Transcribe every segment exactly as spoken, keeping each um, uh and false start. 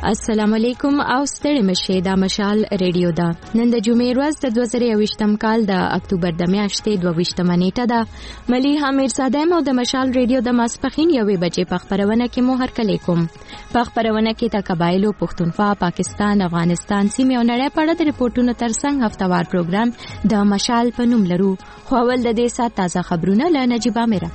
السلام علیکم او ستړي مشه دا مشال ریډیو دا نن د جمعې ورځ د دوه زره یوویشتم کال د اکتوبر د میاشتې دوه ویشتمه نیټه ده. ملي حمید صادم او د مشال ریډیو د ماسپخین یوې بجې په خبرونه کې مو هرکلی کوم. په خبرونه کې د قبایلو پښتونخوا، پاکستان، افغانستان سیمې او نړۍ په اړه د ریپورتونو ترڅنګ هفتوار پروګرام د مشال په نوم لرو. خو اول د دې سات تازه خبرونه له نجیبه میره.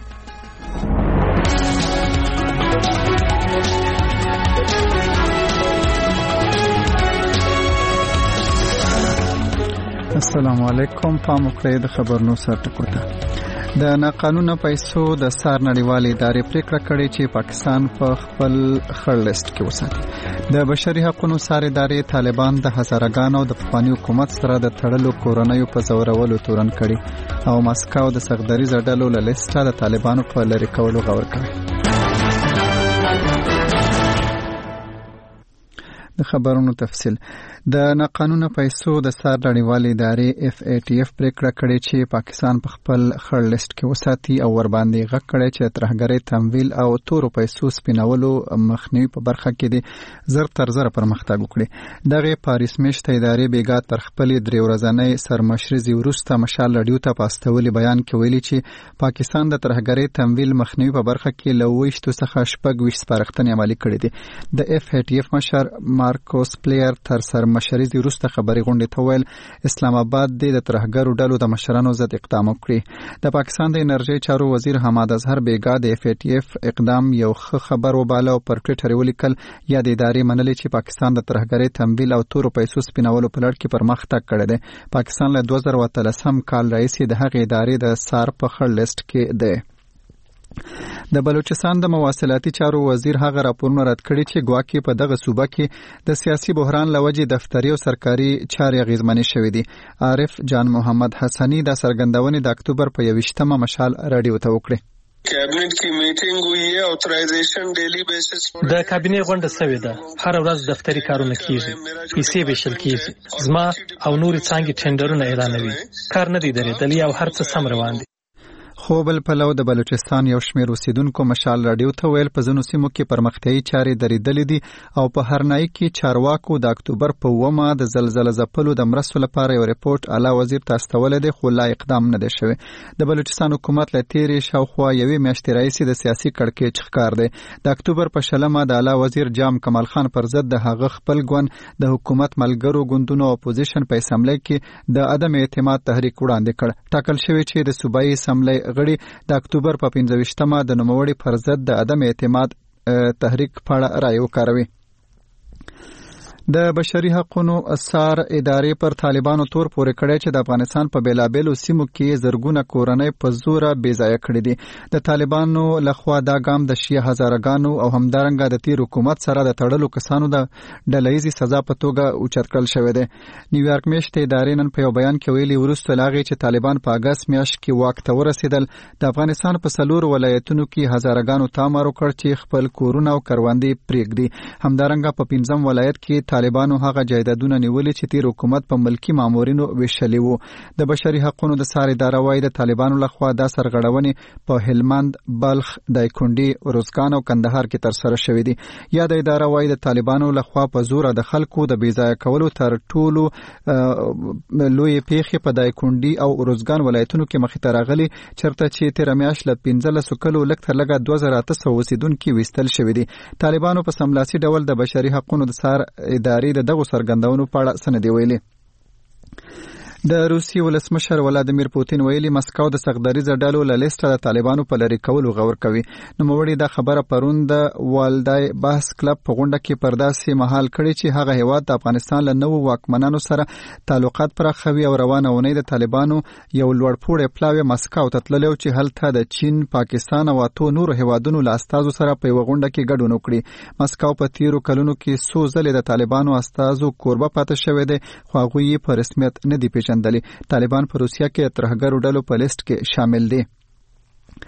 السلام علیکم. پام وکړئ د خبرونو سرټکو ته. د ناقانونه پیسو د سار نړیوالې ادارې پریکړه کړې چې پاکستان په خپل خړ لیست کې وساتي. د بشري حقوقو سار ادارې طالبان د هزارهګانو د پخواني حکومت سره د تړلو کورنیو په زورولو تورن کړي او ماسکو د سغدریز ډلو له لیسټه د طالبانو په لری کولو غور کوي. د خبرونو تفصیل. د ناقانونه پیسو د سار نړیوالې ادارې اف ای ټی اف پریکړه کړې چې پاکستان په خپل خړ لیست کې وساتي او ور باندې غږ کړی چې ترهګرۍ تمویل او تورو پیسو سپینولو مخنیوي په برخه کې دي زر تر زر پرمختګ وکړي. دغه پاریس میشته ادارې بیګا تر خپل درې ورځنۍ سرمشرزي وروسته مشال رادیو ته پاستولي بیان کې ویلي چې پاکستان د ترهګرۍ تمویل مخنیوي په برخه کې له ویشتو څخه شپږ ویشت سپارښتنې عملي کړې دي. د اف ای ټی اف مشر مارکوس پلیر تر سرمشرزي وروسته خبري غونډې ته ویل اسلام آباد د ترهګرو ډلو د مشرانو ضد اقدام وکړي. د پاکستان د انرژي چارو وزیر حماد اظهر بیګا د اف ای ټی اف اقدام یو ښه خبر وباله او پر ټویټر ولیکل یا د ادارې منلې چې پاکستان د ترهګرۍ تمویل او تورو پیسو سپینولو په لړ کې پرمختګ کړی دی. پاکستان له دوه زره اتلسم کال راهیسې د هغې ادارې د سار په خړ لیست کې دی. د بلوچستان د مواصلاتي چارو وزیر هغه راپورونه رد کړي چې ګواکې په دغه صوبه کې د سیاسي بحران لوجې دفتري او سرکاري چارې اغیزمنې شوې دي. عارف جان محمد حسنی د سرګندونې د اکتوبر په یوویشتمه مشال رادیو ته وکړي. کابینټ کی میټینګ ہوئی ہے، اترایزیشن ډیلی بیسس د کابینې غونډه شوې ده. هر ورځ دفتري کارونه کیږي، پیسې ویشل کیږي، زما او نور څنګه ټینډرونه اعلانوي. کار نه دی درېدلی او هر څه سم روان دي. خو بل پلو د بلوچستان یو شمېر اوسیدونکو مشال رادیو ته ویل په ځینو سیمو کې پرمختیایي چارې درېدلې دي او په هرنایي کې چارواکو د اکتوبر په اوومه د زلزله ځپلو د مرستو لپاره یو ریپورت اعلی وزیر ته استولی دی خو لا اقدام نه دی شوی. د بلوچستان حکومت له تیرې شاوخوا یوې میاشتې راهیسې د سیاسي کړکېچ ښکار دی. د اکتوبر په شلمه د اعلی وزیر جام کمال خان پر ضد د هغه خپل ګوند د حکومت ملګرو ګوندونو اپوزیشن په اسمبلی کې د عدم اعتماد تحریک وړاندې کړ. ټاکل شوی چې د صوبایي اسمبلی غړي د اکتوبر په پنځه ویشتمه د نوموړي پر ضد د عدم اعتماد تحریک په اړه رایه وکاروي. د بشري حقوقو سار ادارې پر طالبانو تور پورې کړی چې د افغانستان په بیلابیلو سیمو کې زرګونه کورنۍ په زوره بې ځایه کړي دي. د طالبانو لخوا دا ګام د شیعه هزارهګانو او همدارنګه د تیر حکومت سره د تړلو کسانو د ډلهیزې سزا په توګه اوچت کړل شوی دی. نیویارک میشته ادارې نن په یو بیان کې ویلي وروسته له هغې چې طالبان په اګست میاشت کې واک ته ورسېدل د افغانستان په څلورو ولایتونو کې هزارهګانو ته امر وکړ چې خپل کورونه او کروندې پرېږدي. همدارنګه په پنځم ولایت کې طالبانو هغه جایدادونه نیولي چې تیر حکومت په ملکی مامورینو ویشلي وو. د بشري حقوقو د سار اداره وايي د طالبانو لخوا دا سرغړونې په هلمند، بلخ، دایکنډي، روزګان او کندهار کې ترسره شوې دي. یا د اداره وايي د طالبانو لخوا په زور د خلکو د بیځایه کولو تر ټولو لوی پیښې په دایکنډي او روزګان ولایتونو کې مخې ته راغلي چرته چې تیر میاشت له پنځلسو کلو لږ تر لږه دوه زره اته سوه اوسیدونکي ویستل شوي دي. طالبانو په سملاسي ډول د بشري حقوقو د سار ادارې د دغو سرګندونو په اړه څه نه دي ویلي. د روسي ولسمشر ولادیمیر پوتین ویلي مسکو د سغدریزه ډلو له لیسټه د طالبانو په لری کولو غور کوي. نوموړي دا خبره پرون د والدای بحث کلب په غونډه کې پر داسې مهال کړې چې هغه هیواد د افغانستان له نوو واکمنانو سره تعلقات پراخوي او روانه اونۍ د طالبانو یو لوړپوړی پلاوی مسکو ته تللی و چې هلته د چین، پاکستان او اتو نورو هیوادونو له استازو سره په یوه غونډه کې ګډون وکړي. مسکو په تیرو کلونو کې څو ځلې د طالبانو استازو کوربه پاتې شوی دی خو هغوی یې په رسمیت نه دي پیژندلي. طالبان په روسیه کې ترهګرو ډلو په لیست کې شامل دي.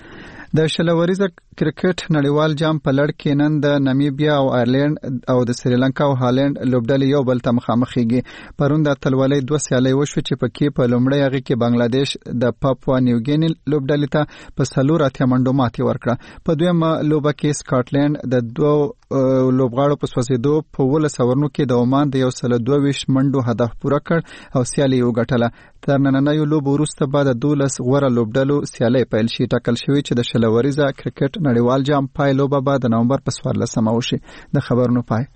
د شلوریزه کرکټ نړیوال جام په لړ کې نن د نامیبیا او آیرلند او د سریلانکا او هالند لوبډلې یو بل ته مخامخېږي. پرون د اتلولۍ دوه سیالۍ وشوې چې پکې په لومړۍ هغې کې بنگلادیش د پاپوا نیوګیني لوبډلې ته په څلور اتیا منډو ماتې ورکړه. په دویمه لوبه کې سکاټلند د دوه لوبغاړو په سوځېدو په ولس اورنو کې د عمان د یو سل دوه ویشت منډو هدف پوره کړ او سیالي وګټله. تر نننیو لوبو وروسته به د دولس غوره لوبډلو سیالۍ پیل شي. ټاکل شوی چې د شلوریزه کرکټ نړیوال جام پای لوبه به د نومبر په څوارلسمه وشي. د خبرونو پای.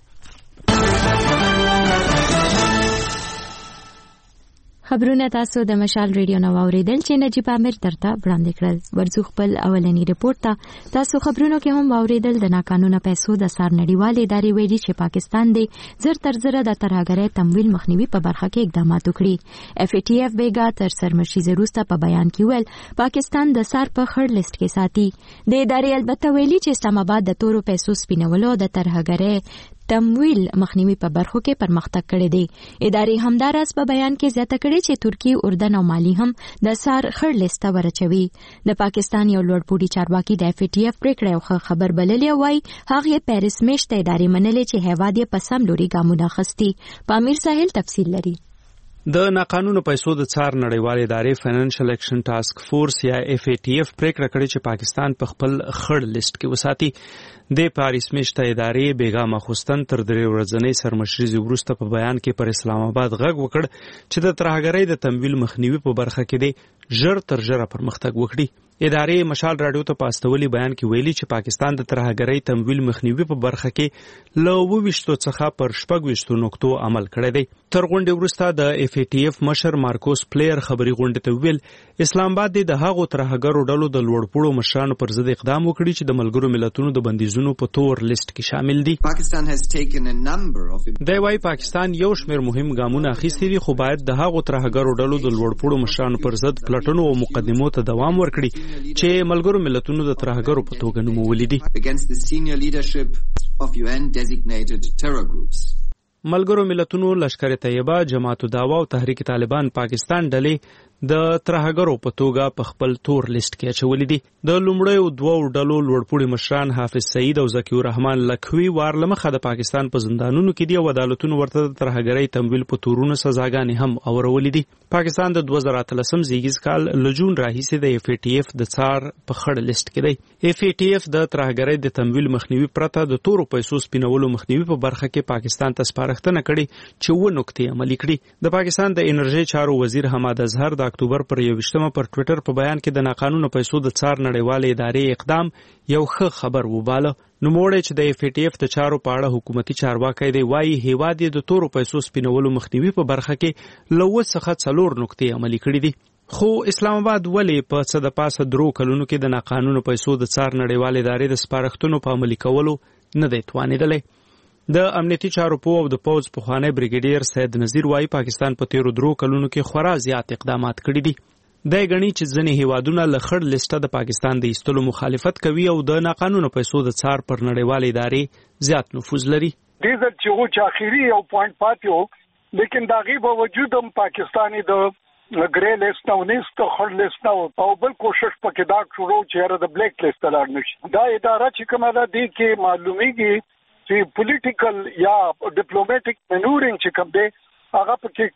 خبرونه تاسو د مشال ریډیو نو اوریدل چې نجیب امیر درته وړاندې کړل. ورځو خپل اولنی ریپورت ته تاسو خبرونو کې هم اوریدل د ناقانونه پیسو د سار نړیوال ادارې ویلي چې پاکستان دی زر تر زره د ترهګرۍ تمویل مخنیوي په برخه کې اقدامات وکړي. اف ای ټی اف بیګا تر سرمشي وروسته په بیان کې ویل پاکستان د سار په خړ لیست کې ساتي. د ادارې البته ویلي چې اسلام آباد د تورو پیسو سپینولو د ترهګرۍ تمویل مخنیوي په برخو کې پرمختګ کړی دی. ادارې همداراز په بیان کې زیاته کړې چې ترکی، اردن او مالی هم د سار خړ لیست ورچوي. د پاکستان یو لوړپوړي چارواکي د اف ای ټی اف پریکړه یو خبر بللی وای هغه پیرس میشته ادارې منلې چې هیواد یې په سم لوري ګامونه اخیستي. پامیر ساحل تفصیل لري. د ناقانونه پیسو د څار نړیوال ادارې فاینانشل اکشن ټاسک فورس یا اف ای ټی اف پریکړه کړې چې پاکستان په خپل خړ لیست کې وساتي. د پاریس میشته ادارې بیګا مخستن تر درې ورځې سرمشري وروسته په بیان کې پر اسلام آباد غږ وکړ چې د ترهګرۍ د تمویل مخنیوي په برخه کې دی ژر تر ژره پرمختګ وکړي. ادارې مشال رادیو ته پاستولي بیان کې ویلي چې پاکستان د ترهګرۍ تمویل مخنیوي په برخه کې له اووه ویشتو څخه پر شپږ ویشتو نقطو عمل کړی دی. تر غونډې وروسته د اف ای ټی اف مشر مارکوس پلیر خبري غونډې ته ویل اسلام آباد د هغو ترهګرو ډلو د لوړپوړو مشرانو پر ضد اقدام وکړي چې د ملګرو ملتونو د بندیزونو په تور لیست کې شامل دي. د وايي پاکستان یو شمېر مهم ګامونه اخیستي دي خو باید د هغو ترهګرو ډلو د لوړپوړو مشرانو پر ضد پلټنو او مقدمو ته دوام ورکړي چې ملګرو ملتونو د ترهګرو په توګه نومولي دي. ملګرو ملتونو لشکر طیبه، جماعت الدعوه او تحریک طالبان پاکستان ډلې د ترهګرو په توګه په خپل تور لیست کې اچولې دي. د لومړیو دوو ډلو لوړپوړي مشران حافظ سعید او ذکی الرحمن لکھوي وارلمخه د پاکستان په زندانونو کې دي او عدالتونو ورته د ترهګرۍ تمویل په تورونو سزاګانې هم اورولې دي. پاکستان د دوه زره اتلسم زیږیز کال لجون راهیسې د اف ای ټی اف د څار په خړ لیست کې دی. اف ای ټی اف د ترهګرۍ د تمویل مخنیوي پرته د تورو پیسو سپینولو مخنیوي په برخه کې پاکستان ته سپارښتنه کړې چې و نقطې عملي کړي. د پاکستان د انرژي چارو وزیر حماد اظهر د اکتوبر پر یوویشتمه پر ټوئیټر په بیان کې د ناقانونه پیسو د څار نړیوالې ادارې اقدام یو ښه خبر وباله. نوموړی چې د اف ای ټی اف د چارو په اړه حکومتي چارواکی دی وایي هیواد یې د تورو پیسو سپینولو مخنیوي په برخه کې له اووه څخه څلور نقطې عملي کړي دي. خو اسلام آباد ولې په څه د پاسه درو کلونو کې د ناقانونه پیسو د څار نړیوالې ادارې د سپارښتنو په عملي کولو نه دی توانېدلی؟ د امنیتي چارو پوه او د پوځ پخوانی بریګیډیر سید نذیر وایي پاکستان په تیرو درو کلونو کې خورا زیات اقدامات کړي دي. د غنی چې ځنې هیوادونه له خړ لیسته د پاکستان د ایستلو مخالفت کوي او د ناقانونه پیسو د څار پر نړیوالې ادارې زیات نفوذ لري. دې ځل چې و چې اخیری یو پوینټ پاتیو لیکن دا غي باوجود هم پاکستاني د ګری لیست نه ونیست خړ لیست نه او بل کوشش پکې دا شروع چې د بلیک لیست لاړ نشي. دا اداره چې کومه ده دې کې معلومیږي چې پولیټیکل یا ډیپلوماټیک منورینګ چې کوم دی هغه پکې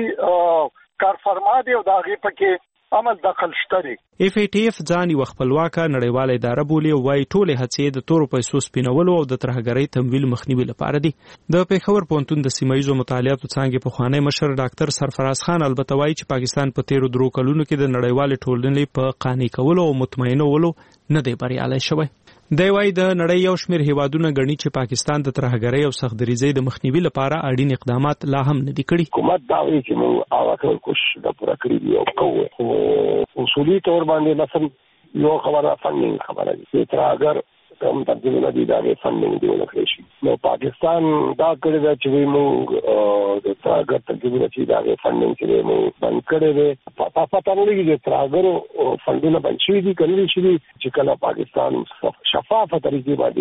کافي کارفرما دی او دا غي پکې عمل دخل شته. اف ای ټی اف ځان یو خپلواکه نړیواله اداره بولي او وايي ټولې هڅې د تورو پیسو سپینولو او د ترهګرۍ تمویل مخنیوي لپاره دي. د پېښور پوهنتون د سیمایي مطالعاتو څانګې پخوانی مشر ډاکټر سرفراز خان البته وايي چې پاکستان په تیرو درو کلونو کې د نړیوالې ټولنې په قانع کولو او مطمئنولو نه دی بریالی شوی. دی وايي د نړۍ یو شمېر هیوادونه ګڼي چې پاکستان د ترهګرۍ او سختدریزۍ د مخنیوي لپاره اړین اقدامات لا هم نه دي کړي. حکومت دا وایي چې موږ هغه ټول کوشش دا پوره کړی دی او کوو. خو اصولي تور باندې مثلا یو خبره فنډینګ خبره دي چې ترهګر کوم ترجمه دي دا فنډینګ دی ولکه شي. نو پاکستان دا کړی دا چې موږ د ترهګر ترجمه چې دا فنډینګ چې موږ بند کړی دی. په پاتہ نه لګي چې ترهګر فنډونه بند شي دي کړي شي چې کله پاکستان شفافه طریقې باندې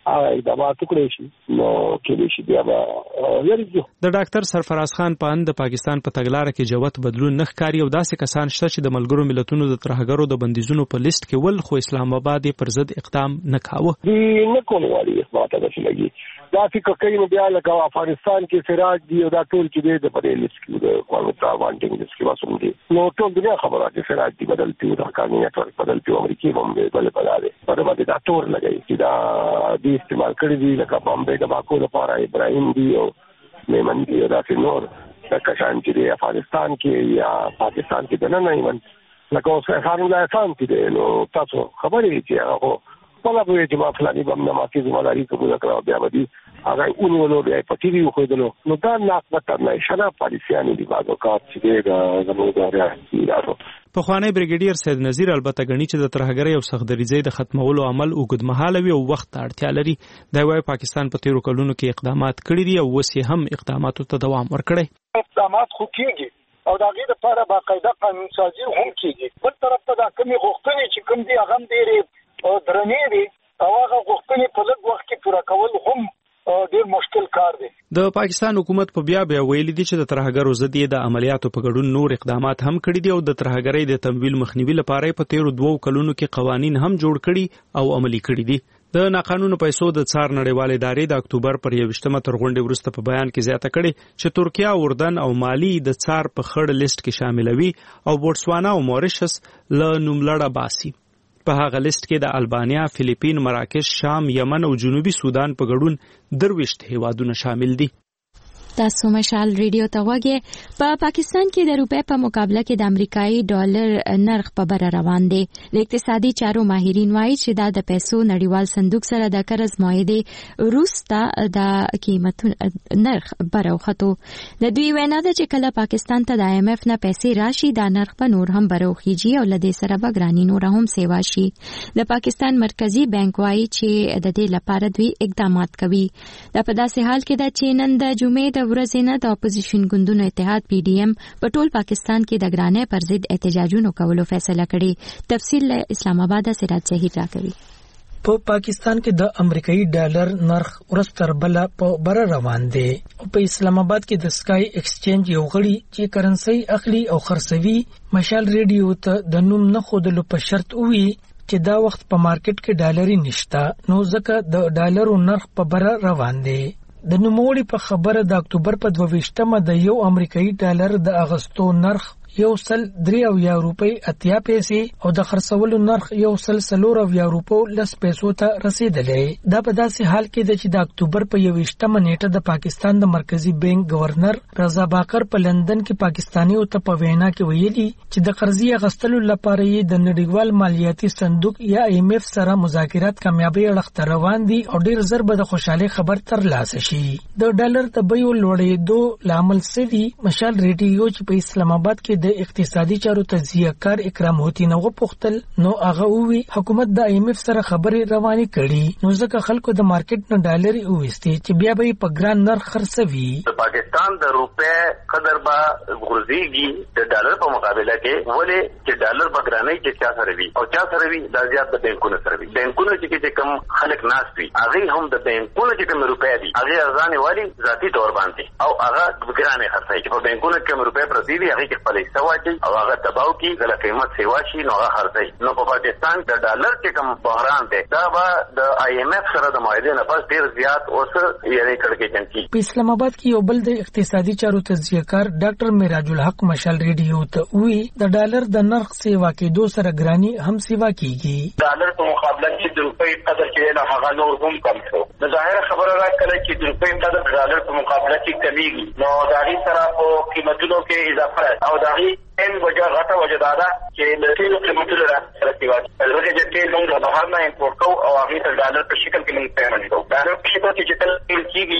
هغه اقدامات وکړي شي نو کې شي بیا به ورځو. د ډاکټر سرفراز خان په اند د پاکستان په تګلارې کې جوت بدلون نه ښکاري او داسې کسان شته چې د ملګرو ملتونو د ترهګرو د بندیزونو په لیست کې ول خو اسلام آباد پر ضد اقدام نه کاوه. دی نه کوم والی اسماعیل د لګي دا فکر کوي نو بیا لکه افغانستان کې سراج دی او دا ټول چې د په لیست کې د قومي وانټینګ لیست کې واسم دي نو ټول دنیا خبره چې سراج دی بدل پیو د قانوني ټول بدل پیو امریکای باندې بل بلاله په باندې دا ټول لګي چې دا دی استعمال کړی دی لکه بامبې د باکو لپاره ابراهیم دی او میمن دی دا نور د کشان چې د افغانستان کې یا پاکستان کې د نه ایمن لکه اوس خارون لا سان کې نو تاسو خبرې چې هغه په لابو چې ما فلاني بم نه ماکي زموږلاري قبول کړو بیا ودی هغه اونولو بیا په ټي وي خو دلو نو دا ناقصه نه شنه پالیسيانو دی بازو کار چې دا زموږ د راځي. په خوانی بریګیډیر سید نذیر البته غنی چې د ترهګرۍ او سختدریزۍ د ختمولو عمل اوږدمهاله وي او وخت اړتیا لري. دا وايي پاکستان په تیرو کلونو کې اقدامات کړي دي او اوس یې هم اقداماتو ته دوام ورکړي. اقدامات خو کیږي او دا غي د لپاره باقاعده قانون سازي هم کیږي. بل طرف ته دا کمی غوښتنې چې کوم دي هغه ډېرې او درنې دي او هغه غوښتنې په لږ وخت کې پوره کول هم ډیر مشکل کار دی. د پاکستان حکومت په بیا بیا ویلي دي چې د ترهګرو ضد یې د عملیاتو په ګډون نور اقدامات هم کړي دي او د ترهګرۍ د تمویل مخنیوي لپاره په تیرو دوو کلونو کې قوانین هم جوړ کړي او عملي کړي دي. د ناقانونه پیسو د څار نړیوال ادارې د اکتوبر پر یوویشتمه تر غونډې وروسته په بیان کې زیاته کړي چې ترکیه، اردن او مالی د څار په خړ لیست کې شاملوي او بوتسوانا او موریشس له نوملړه باسي. په هغه لیست کې د البانیا، فلیپین، مراکش، شام، یمن او جنوبي سودان په ګډون درويشت هیوادونه شامل دي. تاسو مشال ریډیو ته وګورئ. په پاکستان کې د روپے په مقابله کې د امریکایي ډالر نرخ په بره روان دی. د اقتصادي چارو ماهرین وایي چې دا د پیسو نړیوال صندوق سره د قرض معاهدې وروسته د قیمتونو نرخ بره وخته. د دوی وینا ده چې کله پاکستان ته د آی ایم ایف نه پیسې راشي دا نرخ په نور هم بره وخیږي او لدې سره به ګرانی نور هم سیوا شي. د پاکستان مرکزی بانک وایي چې د دې لپاره دوی اقدامات کوي. دا په داسې حال کې ده چې نن د جمعې ورځې نه د اپوزیشن ګوندونو اتحاد پی ډی ایم په ټول پاکستان کې د ګرانۍ پر ضد احتجاجونو کولو فیصله کړې. تفصیل له اسلام آباد سراج زهیر راکوي. په پاکستان کې د امریکایي ډالر نرخ ورځ تر بله په بره روان دی او په اسلام آباد کې د سکای ایکسچینج یو غړي چې کرنسي اخلي او خرڅوي مشال ریډیو ته د نوم نه خودلو په شرط وی چې دا وخت په مارکیټ کې ډالري نشته نو ځکه د ډالرو نرخ په بره روان دی. د نوموړي په خبره د اکتوبر په دوه د یو امریکایي ډالر د اغستو نرخ یو سل درې او یا روپی اتیا پیسې او د خرڅولو نرخ یو سل سلور او یا روپو لس پیسو ته رسیدلې. دا په داسې حال کې د چې د اکتوبر په یوویشتمه نیټه د پاکستان د مرکزی بانک گورنر رضا باقر په لندن کې پاکستانیو ته په وینا کې ویلي چې د قرضې اغستلو لپاره یې د نړیوال مالیاتي صندوق یا آی ایم ایف سره مذاکرات کامیابی اړخ روان دي او ډیر زر به د خوشاله خبر ترلاسه شي. د ډالر د بیو لوړېدو لامل سوي مشال ریډیو چې په اسلام آباد کې د اقتصادي چارو تجزیه کار اکرام هوتی نو پختل نو هغه وی حکومت د آی ایم ایف سره خبرې روانې کړي نو ځکه خلکو د مارکیټ نه ډالر وېستي چې بیا به په ګران نرخ خرڅوي. د پاکستان د روپې قدر با غورځيږي د ډالر په مقابله کې ولې چې ډالر په ګرانۍ کې چا سره وي او چا سره وي د زیات د بانکونو سره وي. بانکونو چې کوم خلک ناس وي هغه هم د بانکونو چې کوم روپې دي هغه ارزانه والی ذاتی تور باندې او هغه ګرانې خرڅي چې په بانکونو کې کوم روپې پرتی دي هغه کې خپل واچي او هغه تباو کی غلا قیمت سیوا شي نو هغه خرڅي. نو په پاکستان د ډالر چې کوم بحران دی دا به د آی ایم ایف سره د معاهدې نه پس ډیر زیات اوس یې کړکې چنکی. په اسلام آباد کې یو بل د اقتصادي چارو تجزیه کار ډاکټر میراج الحق مشال ریډیو ته وی د ډالر د نرخ سیوا کې دو سره ګرانی هم سیوا کیږي. ډالر په مقابله کې د روپۍ قدر چې نه هغه نور هم کم شو. د ظاهر خبره راکړه چې د روپۍ قدر د ډالر په مقابله کې کمیږي نو دا غي سره په قیمتونو کې اضافه او دا غي ان وجه غټه وجه دا ده چې د تیلو قیمتونه راځي. البته چې تیل موږ د بهر نه امپورټ کوو او هغه د ډالر په شکل کې موږ پیمنټ کوو. ډالر په شکل کې چې تل کیږي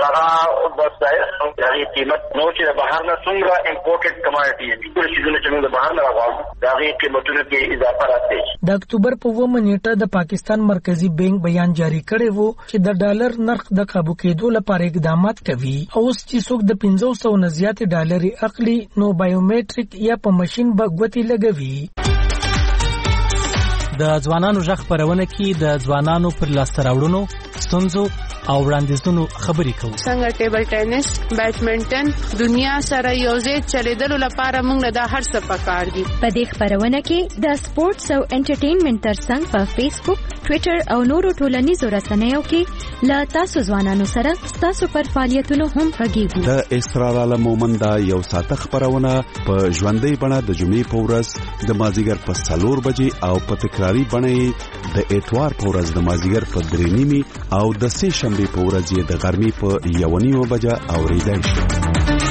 هغه بس دا هغه قیمت نو چې د بهر نه څنګه امپورټډ کماډیټي دي ټول شیونه چې موږ د بهر نه راغواړو دا هغه قیمتونه کې اضافه راځي. د اکتوبر په اوومه نیټه د پاکستان مرکزی بانک بیان جاری کړی وو چې د ډالر نرخ د قابو کېدو لپاره اقدامات کوي او اوس چې څوک د پنځه سوه نه زیات ډالر اخلي نو بایومټریک یا په ماشين به ګوتې لګوي. د ځوانانو ژغ خبرونه کې د ځوانانو پر لاسته راوړنو ستونزو او وړاندیزونو خبرې کوو. څنګه ټیبل ټینس، بیډمنټن دنیا سره یوځای چلیدلو لپاره موږ دا هر څه پکار دي. په دې خبرونه کې د سپورتس او انټرټینمنټ ترڅنګ په فیسبوک، ټوئیټر او نورو ټولنیزو رسنیو کې لا تاسو ځوانانو سره تاسو پر فعالیتونو هم غږیږو. د اسرار عالم مومند یو ساعت خبرونه په ژوندۍ بڼه د جمعې په ورځ د مازیګر په څلور بجې او په تکراری بڼه د اتوار په ورځ د مازیګر په درې نیمې او د سه شنبه په ورځ د غرمې په یو نیمه بجه اوریدای شي.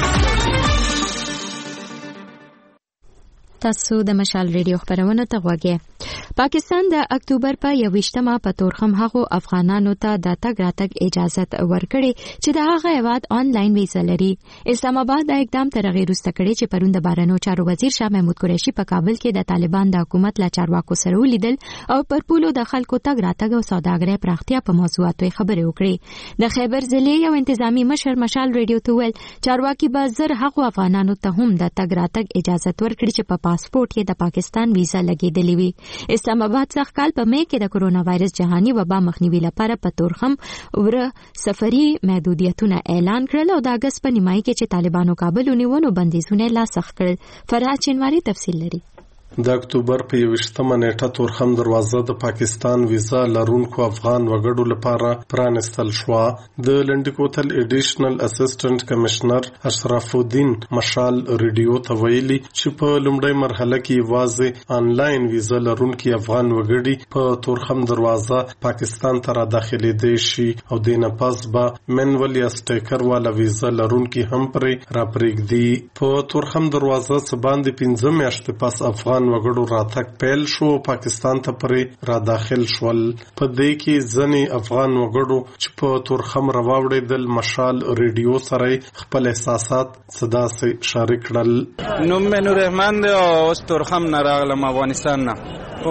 تاسو د مشال ریډیو خبرونه ته غوږی. پاکستان د اکتوبر په یوویشتمه په تورخم هغو افغانانو ته د تګ راتګ اجازه ورکړي چې د هغه هیواد آنلاین ویزا لري. اسلام آباد د اقدام تر غیر وروسته کړي چې پرون د بهرنیو چارو وزیر شاه محمود قریشي په کابل کې د طالبان د حکومت له چارواکو سره ولیدل او پر پولو د خلکو تګ راتګ او سوداګرۍ پراختیا په موضوعاتو خبرې وکړي. د خیبر ضلع یو انتظامی مشر مشال ریډیو ته ویل چارواکي به زر هغو افغانانو ته هم د تګ راتګ اجازه ورکړي چې په پاسپورت یې د پاکستان ویزا لګېدلې وي. اسلام آباد څخه کال په مې کې د کرونا وایرس جهاني وبا مخنیوي لپاره په تورخم وره سفري محدودیتونه اعلان کړل او د اگست په نیمایي کې چې طالبانو کابل ونیو بندیزونه لاسخ کړل. فرحات چنواری تفصیل لري. د اکتوبر په یوویشتمه نیټه تورخم دروازه د پاکستان ویزا لرونکو افغان وګړو لپاره پرانستل شو. د لنډکوتل ایډیشنل اسسټنټ کمشنر اشرف الدین مشال ریډیو ته ویلي چې په لومړۍ مرحله کې واځي آنلاین ویزا لرونکي افغان وګړي په تورخم دروازه پاکستان ته را داخليدي شي او د نه پس به منول یا سټیکر والا ویزا لرونکي هم پرې را پرېږدي. په تورخم دروازه سباندې پنځه میاشتې پس افغان وګړو راتګ پیل شو، پاکستان ته پرې را داخل شول. په دې کې ځنې افغان وګړو چې په تورخم راوړېدل مشال ریډیو سره خپل احساسات صدا سره شریک کړل. نوم مې نور رحمان دی او اوس تورخم نه راغلم افغانستان نه.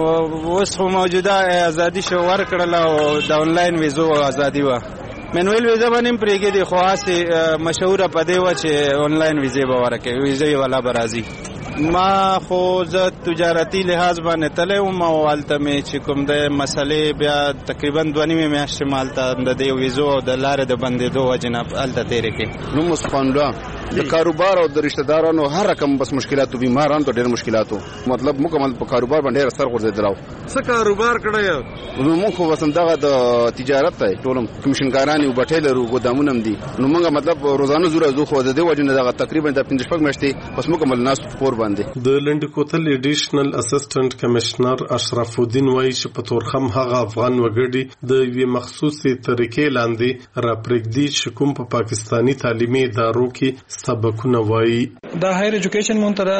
اوس خو موجوده ازادي شو ورکړل او د آنلاین ویزو ازادي و. منویل ویزا باندې پرېږدي دی خو هسې مشهوره په دی و چې آنلاین ویزې به ورکوي، ویزې والا به راځي. ما خو زه تجارتي لحاظ باندې تللی وم او هلته مې چې کوم دی مسلې بیا تقریبا دوه نیمې میاشتې ما هلته د دې ویزو او د لارې د بندېدو وجې نه هلته تېرې کړې. نوم مصطفی د کاروبار او د رشتہ دارانو هر رقم بس مشکلاتو بیمارانو ته ډېر مشکلاتو مطلب مکمل په کاروبار باندې ډېر اثر غورځېدلی. څه کاروبار کړی؟ نو موږ خو بس همدغه د تجارت دی، ټول کمیشنګاران یو بټۍ لرو، ګودامونه هم دي. نو موږ مطلب روزانه زوره ځو خو د دې وجې نه دغه تقریبا د پنځه شپږ میاشتې بس مکمل ناست په کور باندې. د لنډکوتل ایډیشنل اسسټنټ کمشنر اشرف الدین وایي چې په تورخم هغه افغان وګړي د یوې مخصوصې طریقې لاندې را پرېږدي چې کوم په پاکستاني تعلیمي ادارو کې سبقونه وایي. دا هایر ایجوکیشن منترا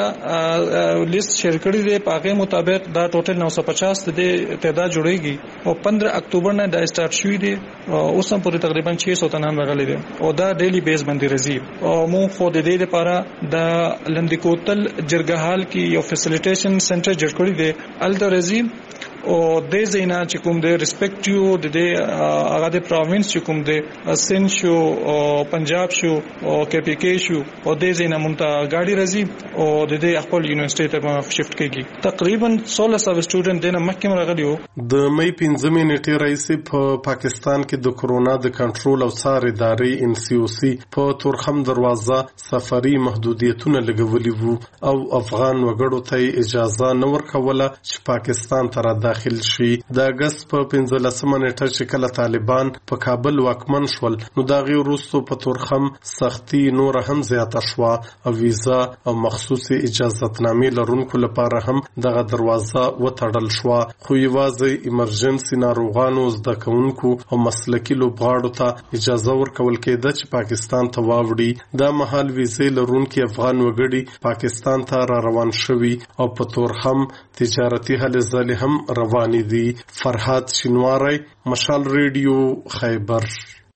لیست شیر کړی دی، په هغه مطابق دا ټوټل نو سو پچاس د تعداد جوړیږي او پندرہ اکتوبر نه دا سٹارټ شوی دی او اوس هم پورې تقریبا چھ سو تنه راغلي دي او دا ډیلی بیس باندې راځي. او مو خو د دې لپاره د لندکوتل جرګهال کې یو فیسیلیټیشن سنټر جوړ کړی دی الترزی او د زینا چې کوم د ریسپیکټیو د دې هغه د پروینس چې کوم د سن شو او پنجاب شو او کې پی کې شو او د زینا مونږه گاډي راځي او د دې خپل یونیورسيټي ته شفت کیږي. تقریبا سولہ سو سټوډنټ د محکمه راغلیو. د مې پنځمې نیټې رئیس په پاکستان کې د کورونا د کنټرول او څار ادارې ان سی او سی په تورخم دروازه سفري محدودیتونه لګولي وو او افغان وګړو ته اجازه نه ورکوله چې پاکستان ته را داخل شي. د اگست په پنځلسمه نیټه چې کله طالبان په کابل واکمن شول نو دا غي وروسته په تورخم سختي نور هم زیاته شو او ویزا او مخصوصي اجازهتنامې لرونکو لپاره هم دغه دروازه وتړل شو. خو یوازې ایمرجنسي ناروغانو، زده کوونکو او مسلکي لوبغاړو ته اجازه ورکول کېده چې پاکستان ته واوړي. دا مهال ویزې لرونکي افغان وګړي پاکستان ته را روان شوي او په تورخم تجارتي هلې ځلې هم روانې دي. فرحات شینواری، مشال ریډیو، خیبر.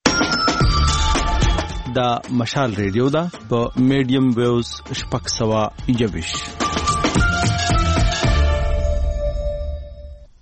دا مشال ریډیو دا په میډیم ویوز شپږ سوه یوویشت.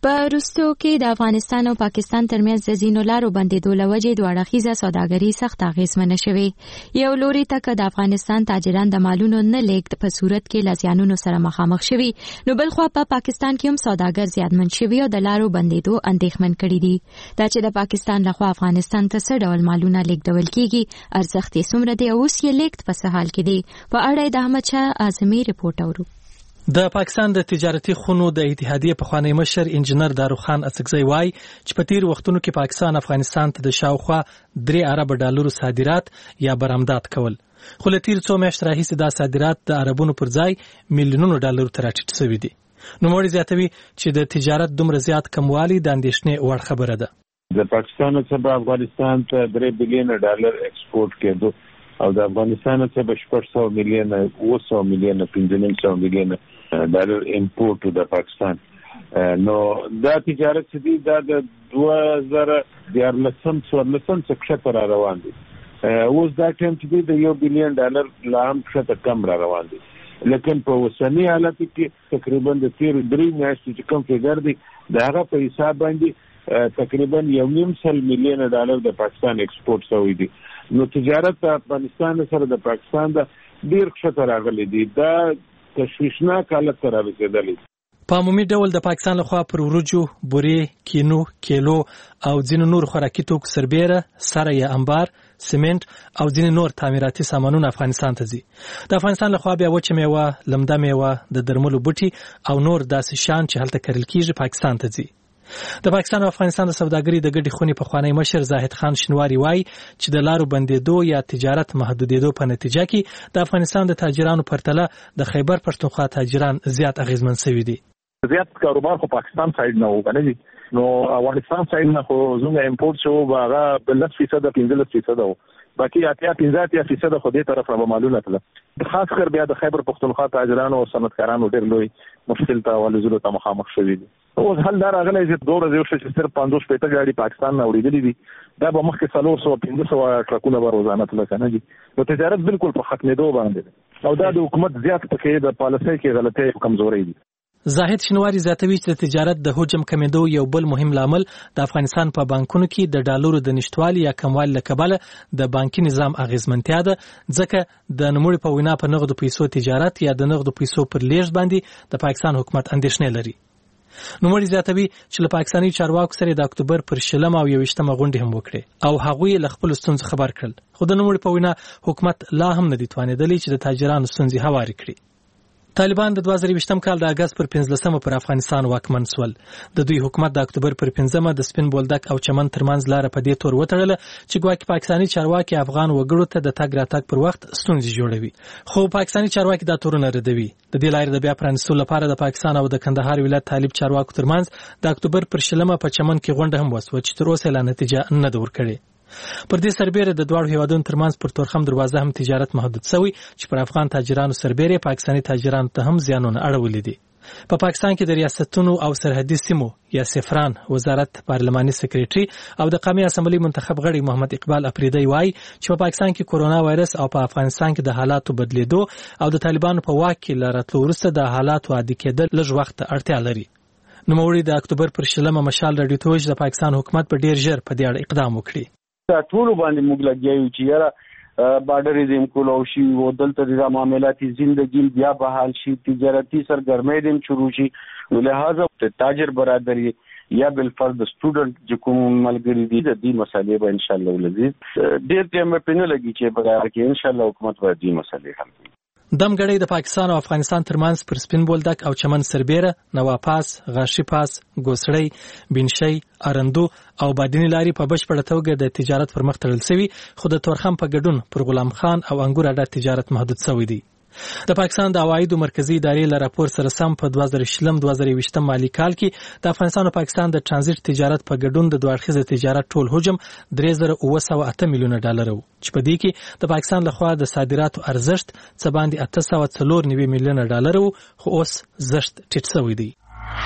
په وروستو کې د افغانستان او پاکستان ترمنځ د ځینو لارو بندېدو له وجې دوه اړخیزه سوداګري سخت اغېزمنه شوې. یو لوري ته که د افغانستان تاجران د مالونو نه لیږد په صورت کې له زیانونو سره مخامخ شوي، نو بل خوا په پاکستان کې هم سوداګر زیانمن شوي او د لارو بندېدو اندېښمن کړي دي. دا چې د پاکستان لخوا افغانستان ته څه ډول مالونه لیږدول کېږي، ارزښت یې څومره دی او اوس یې لیږد په څه حال کې دی، په اړه د احمدشاه اعظمي رپورټ اورو. د پاکستان د تجارتي خونو د اتحادیې پخوانی مشر انجنیر داروخان اڅکزی وایي چې په تیر وختونو کې پاکستان افغانستان ته د شاوخوا درې ارب ډالرو صادرات یا برآمدات کول، خو له تیر څو میاشتو راهیسې دا صادرات د عربونو پر ځای میلیونونو ډالرو ته راټیټ شوي دي. نوموړی زیاتوي چې د تجارت دومره زیات کموالی د اندېښنې وړ خبره ده. د پاکستان څخه افغانستان ته درې بلین ډالر ایکسپورټ کېدو او د افغانستان څخه شپږ سوه میلیونه اوه سوه میلیونه پنځه نیم سوه میلیونه ډالر امپورټ د پاکستان. نو دا تجارت چې دی دا د دوه زره دیارلسم څوارلسم څخه ښکته را روان دی. اوس دا ټایم چې دی د یو بلین ډالر لا هم ښکته کم را روان دی، لیکن په اوسني حالت کې تقریبا د تیر درې میاشتو چې کوم فګر دی د هغه په حساب باندې تقریبا یو نیم سل میلیونه ډالر د پاکستان ایکسپورټ شوی دی. نو تجارت د افغانستان سره د پاکستان د ډیر ښکته راغلی دی، دا تشویشناک حالت ته رارسېدلی. په عمومي ډول د پاکستان لخوا پر وریجو، بورې، کینو، کیلو او ځینو نور خوراکي توکو سربیره، سره یا انبار، سیمنټ او ځینې نور تعمیراتي سامانونه افغانستان ته ځي. د افغانستان لخوا بیا وچه میوه، لمده میوه، د درملو بوټي او نور داسې شیان چې هلته کرل کیږي پاکستان ته ځي. د پاکستان او افغانستان د سوداګرۍ د ګډې خونې پخوانی مشر زاهد خان شینواری وایي چې د لارو بندېدو یا تجارت محدودېدو په نتیجه کې د افغانستان د تاجرانو پرتله د خیبر پښتونخوا تاجران زیات اغېزمن شوي دي. زیات کاروبار خو پاکستان سایډ نه و کنه دي، نو افغانستان سایډ نه خو زموږ امپورټ شو هغه بلس فیصد پنځلس فیصد و، باقي اتیا پنځه اتیا فیصد خو دې طرف را معلومه تله. خاص کر بیا د خیبر پښتونخوا تاجرانو او صنعتکارانو ډېر لوی مشکل ته ولزلو ته مخامخ شوي دي. اوس حل دا راغلی چې دوه ورځې وشوه چې صرف پنځوس شپېته ګاډي پاکستان نه وړېدلي دي، دا به مخکې څلور سوه پنځه سوه ټرکونه به روزانه تله که نه دي. نو تجارت بالکل په ختمېدو باندې دی او دا د حکومت زیات پکې د پالیسۍ کې غلطۍ او کمزورۍ دي. زاهد شینواری زیاتوي چې د تجارت د حجم کمیدو یو بل مهم لامل د افغانستان په بانکونو کې د ډالرو د نشټوالي یا کموالي له کبله د بانکي نظام اغیزمنتیا ده، ځکه د نوموړي په وینا په نغدو پیسو تجارت یا د نغدو پیسو پر لیږد باندې د پاکستان حکومت اندېښنې لري. نوموړي زیاتوي چې له پاکستاني چارواکو سره د اکتوبر پر شلمه او یوویشتمه غونډې هم وکړې او هغوی له خپلو ستونزو خبر کړل، خو د نوموړي په وینا حکومت لا هم نه دي توانېدلی چې د تاجرانو ستونزې هوارې کړي. طالبان د دوه زره یوویشتم کال د اګست پر پنځلسمه پر افغانستان واکمن شول. د دوی حکومت د اکتوبر پر پنځمه د سپین بولدک او چمن ترمنځ لاره په دې تور وتړله چې ګواکې پاکستاني چارواکي افغان وګړو ته د تګ راتګ پر وخت ستونزې جوړوي، خو پاکستاني چارواکي دا تورونه ردوي. د دې لارې د بیا پرانیستو لپاره د پاکستان او د کندهار ولایت طالب چارواکو ترمنځ د اکتوبر پر شلمه په چمن کې غونډه هم وسوه چې تر اوسه لا نتیجه نه ده ورکړې. پر دې سربېره د دواړو هیوادونو ترمنځ پر تورخم دروازه هم تجارت محدود شوی چې پر افغان تاجرانو سربېره پاکستاني تاجرانو ته هم زیانونه اړولي دي. په پاکستان کې د ریاستونو او سرحدي سیمو یا سفران وزارت پارلماني سکریټري او د قومي اسمبلی منتخب غړي محمد اقبال افریدی وایي چې په پاکستان کې کورونا وایرس او په افغانستان کې د حالاتو بدلیدو او د طالبانو په واک کې لراتلو وروسته د حالاتو عادي کېدل لږ وخت اړتیا لري. نوموړي د اکتوبر پر شلمه مشال راډیو ته وویل چې د پاکستان حکومت په ډیر ژر په دې اړه اقدام وکړي. ټول باندې موږ لګیایو چې یاره بارډریزم کولو شي او دلته د معاملاتي ژوندۍ بیا بحال شي، تجارتي سرګرمۍ دم شروع شي، ولهدا تاجر برادری یا بل فرد سټوډنټ چې کوم ملګری دي د دې مسالې به ان شاء الله ولزي ډېر ټیم په نه لګي چې په هغه کې ان شاء الله حکومت به دې مسالې حل کړي. دمګړی د پاکستان او افغانستان ترمنځ پر سپین بولدک او چمن سربېره، نواپاس، غاشي پاس، ګوسړی، بینشي، ارندو او بادینی لاري په بشپړه توګه د تجارت پر مخ تړل شوي، خو د تورخم په ګډون پر غلام خان او انګور اډه تجارت محدود شوی دی. د پاکستان د عوایدو مرکزی ادارې له راپور سره سم په دوه زره شلم دوه زره یوویشتم مالي کال کې د افغانستان او پاکستان د ترانزیت تجارت په ګډون د دوه اړخیزه تجارت ټول حجم درې زره اوه سوه اته میلیونه ډالر و، چې په دې کې د پاکستان لخوا د صادراتو ارزښت څه باندې اته سوه څلور نوي میلیونه ډالر و، خو اوس زښت ټیټ شوی دی.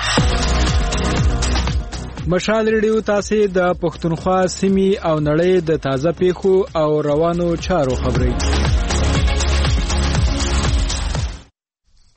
مشال ریډیو تاسو د پښتونخوا سیمې او نړۍ د تازه پیښو او روانو چارو خبري.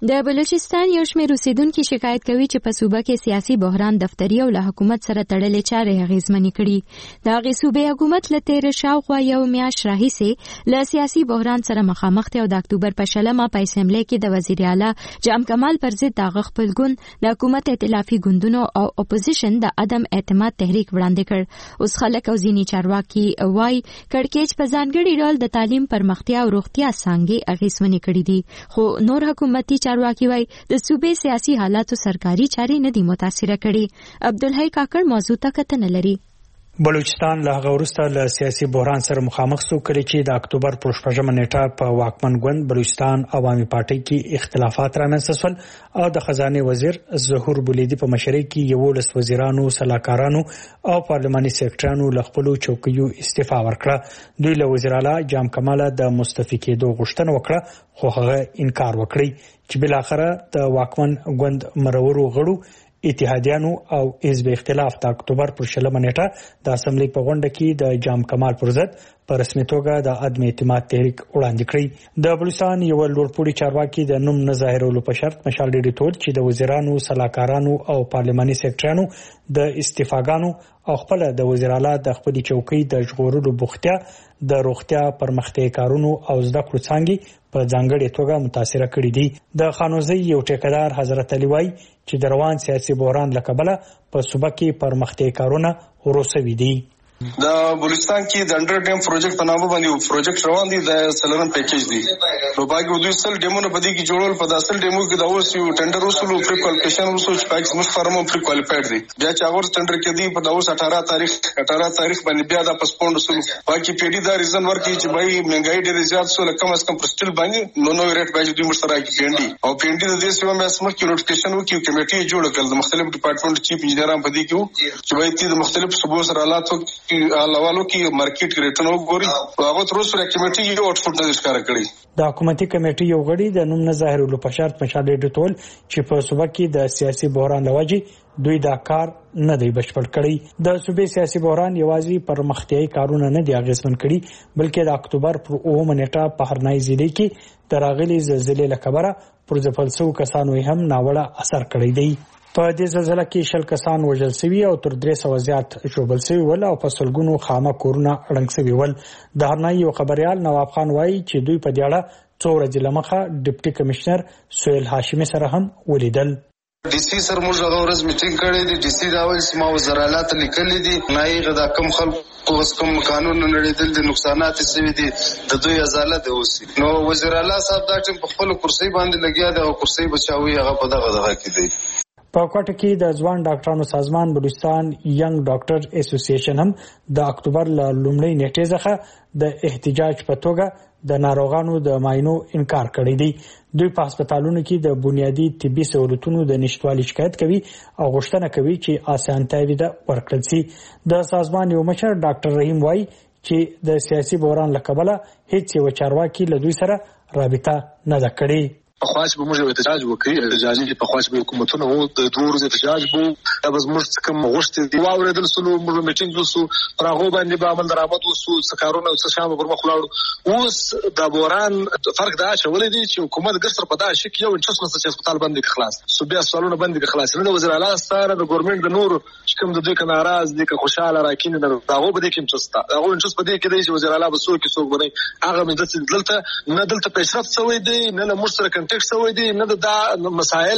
د بلوچستان یو شمېر اوسیدونکي شکایت کوي چې په صوبه کې سیاسي بحران دفتري او له حکومت سره تړلې چارې اغېزمنې کړي. د هغې صوبې حکومت له تېرې شاوخوا یو میاشت راهیسې له سیاسي بحران سره مخامخ دی او د اکتوبر په شلمه په اسمبلی کې د وزیر اعلی جام کمال پر ضد د هغه خپل ګوند د حکومت ائتلافي ګوندونو او اپوزیشن د عدم اعتماد تحریک وړاندې کړ. اوس خلک او ځینې چارواکي وایي کړکېچ په ځانګړي ډول د تعلیم پرمختیا او روغتیا څانګې اغېزمنې کړي دي، خو نور حکومتي چارواکي وایي د صوبې سیاسي حالاتو سرکاري چارې نه دي متاثره کړي. عبدالحی کاکړ موضوع ته کتنه لري. بلوچستان له هغه وروسته له سیاسي بحران سره مخامخ شو کړي چې د اکتوبر پر شپږمه نیټه په واکمن ګوند بلوچستان عوامي پارټي کې اختلافات رامنځته شول او د خزانه وزیر ظهور بولیدي په مشرۍ کې یو لس وزیرانو، سلاکارانو او پارلماني سیکریټریانو له خپل چوکیو استعفا ورکړه. دوی له وزیر اعلی جام کمال د مستعفي کېدو غوښتنه وکړه، خو هغه انکار وکړي چې بل اخره د واکمن ګوند مرورو غړو اتحادیانو او حزب اختلاف د اکتوبر پر شلمه نیټه د اسمبلی په غونډه کې د جام کمال پر ضد په رسمي توګه د عدم اعتماد تحریک وړاندې کړی. د بلوچستان یو لوړپوړي چارواکي د نوم نه ظاهرولو په شرط مشال ډیډي تول چې د وزیرانو، سلاکارانو او پارلماني سیکریټریانو د استعفاګانو او خپل د وزیر اعلی د خپل چوکۍ د ژغورلو بوختیا د روغتیا پرمختیا کارونو او زده کړو څنګه په ځانګړي توګه متاثره کړي دي. د خانوزي یو ټیکدار حضرت علي وای چې د روان سیاسي بحران لکبله په صوبه کې پرمختیا کارونه وروسوي دي. د بلوچستان کې د انډر ډیم پروجیکټ په نامه باندې یو پروجیکټ روان دی، د سلرن پیکیج دی. نو باقي دوی سل ډیمونه په دې کې جوړول، په داسل ډیمو کې دا اوس یو ټندر وسلو پری کوالیفیکیشن وسو چې پاکس مش فارمو پری کوالیفاید دی. بیا چې هغه ټندر کې دی په دا اوس اٹھارہ تاریخ اٹھارہ تاریخ باندې بیا دا پسپوند وسلو. باقي پیډي دا ریزن ورکړي چې بای مهنګای ډېر زیات سو، لکه کم از کم پرستل باندې نو نو ریټ باندې دوی مشترک پیډي او پیډي د دې سیمه مې اسمه کې نوټیفیکیشن وکړي، کمیټي جوړ کړل د مختلف ډپارټمنټ چیف انجینران په دې کې چې بای تی د مختلف صوبو سره حالاتو کې حوالو کې مارکیټ ریټن وګوري. هغه تر اوسه کمیټي یو آوټپوټ نه ښکار کړی. د حکومتي کمیټي یو غړي د نوم نه ظاهرولو په شرط مشال ډیډي تول چې په صوبه کې د سیاسي بحران لوجې دوی دا کار نه دی بشپړ کړی. د صوبې سیاسي بحران یوازې پرمختیایي کارونه نه دی اغېزمن کړي، بلکې د اکتوبر پر اوومه نیټه په هرنای ضلع کې د راغلي زلزلې له کبله پر ځپلسو کسانو هم ناوړه اثر کړی دی. په دې زلزلې کې شل کسان وژل شوي او تر درې سوه زیات ژوبل شوي ول او په سلګونو خامه کورونه ړنګ شوي ول. د هرنای یو خبريال نواب خان وایي چې دوی په دې اړه څو ورځې لمخه ډیپټي کمشنر سهیل هاشمي سره هم ولیدل. ډي سي سر موږ هغه ورځ میټینګ کړی دی. ډي سي دا وایي چې ما وزیر اعلی ته لیکلي دي نایغه دا کم خلکو اوس کوم قانون نړیدل د نقصانات سوي دي د دوی ازاله دی اوسي. نو وزیر اعلی صاحب دا ټیم په خپل کرسي باندې لګیا دی او کرسي بچاوي هغه په دغه دغه کې دی. په کوټه کې د ځوان ډاکټرانو سازمان بلوچستان ینګ ډاکټر اسوسییشن هم د اکتوبر ل لومړۍ نیټې څخه د احتجاج په توګه د ناروغانو د معاینو انکار کړی دی. دوی په هسپتالونو کې د بنیادي طبي سہولتونو د نشټوالي شکایت کوي او غوښتنه کوي چې اسانتیاوي د ورکړل شي. د سازمان یو مشر ډاکټر رحیم وای چې د سیاسي بحران لکبله هیڅ یو چارواکي له دوی سره رابطه نه ده کړې. په خواش به موږ احتجاج وکړي، احتجاجي په خواش به حکومتونه وو د دوه ورځې احتجاج بو دا بس موږ کوم غوښتي دی واوریدل سلو موږ میټینګ وسو پر هغه باندې به عمل درآمد وسو سکارونه او شامه پر مخ لاړو. اوس د بوران فرق دا شولې دي چې حکومت ګسر په دا شک یو انټرس مسته چې هسپتال باندې خلاص سو بیا سوالونه باندې خلاص نه د وزیر اعلی سره د ګورنمنت د نور چې کوم د دوی کنه ناراض دي که خوشاله راکینه دا هغه به دي کوم انټرس دا هغه انټرس په دې کې دی چې وزیر اعلی به څوک څوک بني هغه مې دلته نه دلته پیشرفت شوی دی نه له موږ سره کنټیکټ شوی دی نه دا مسائل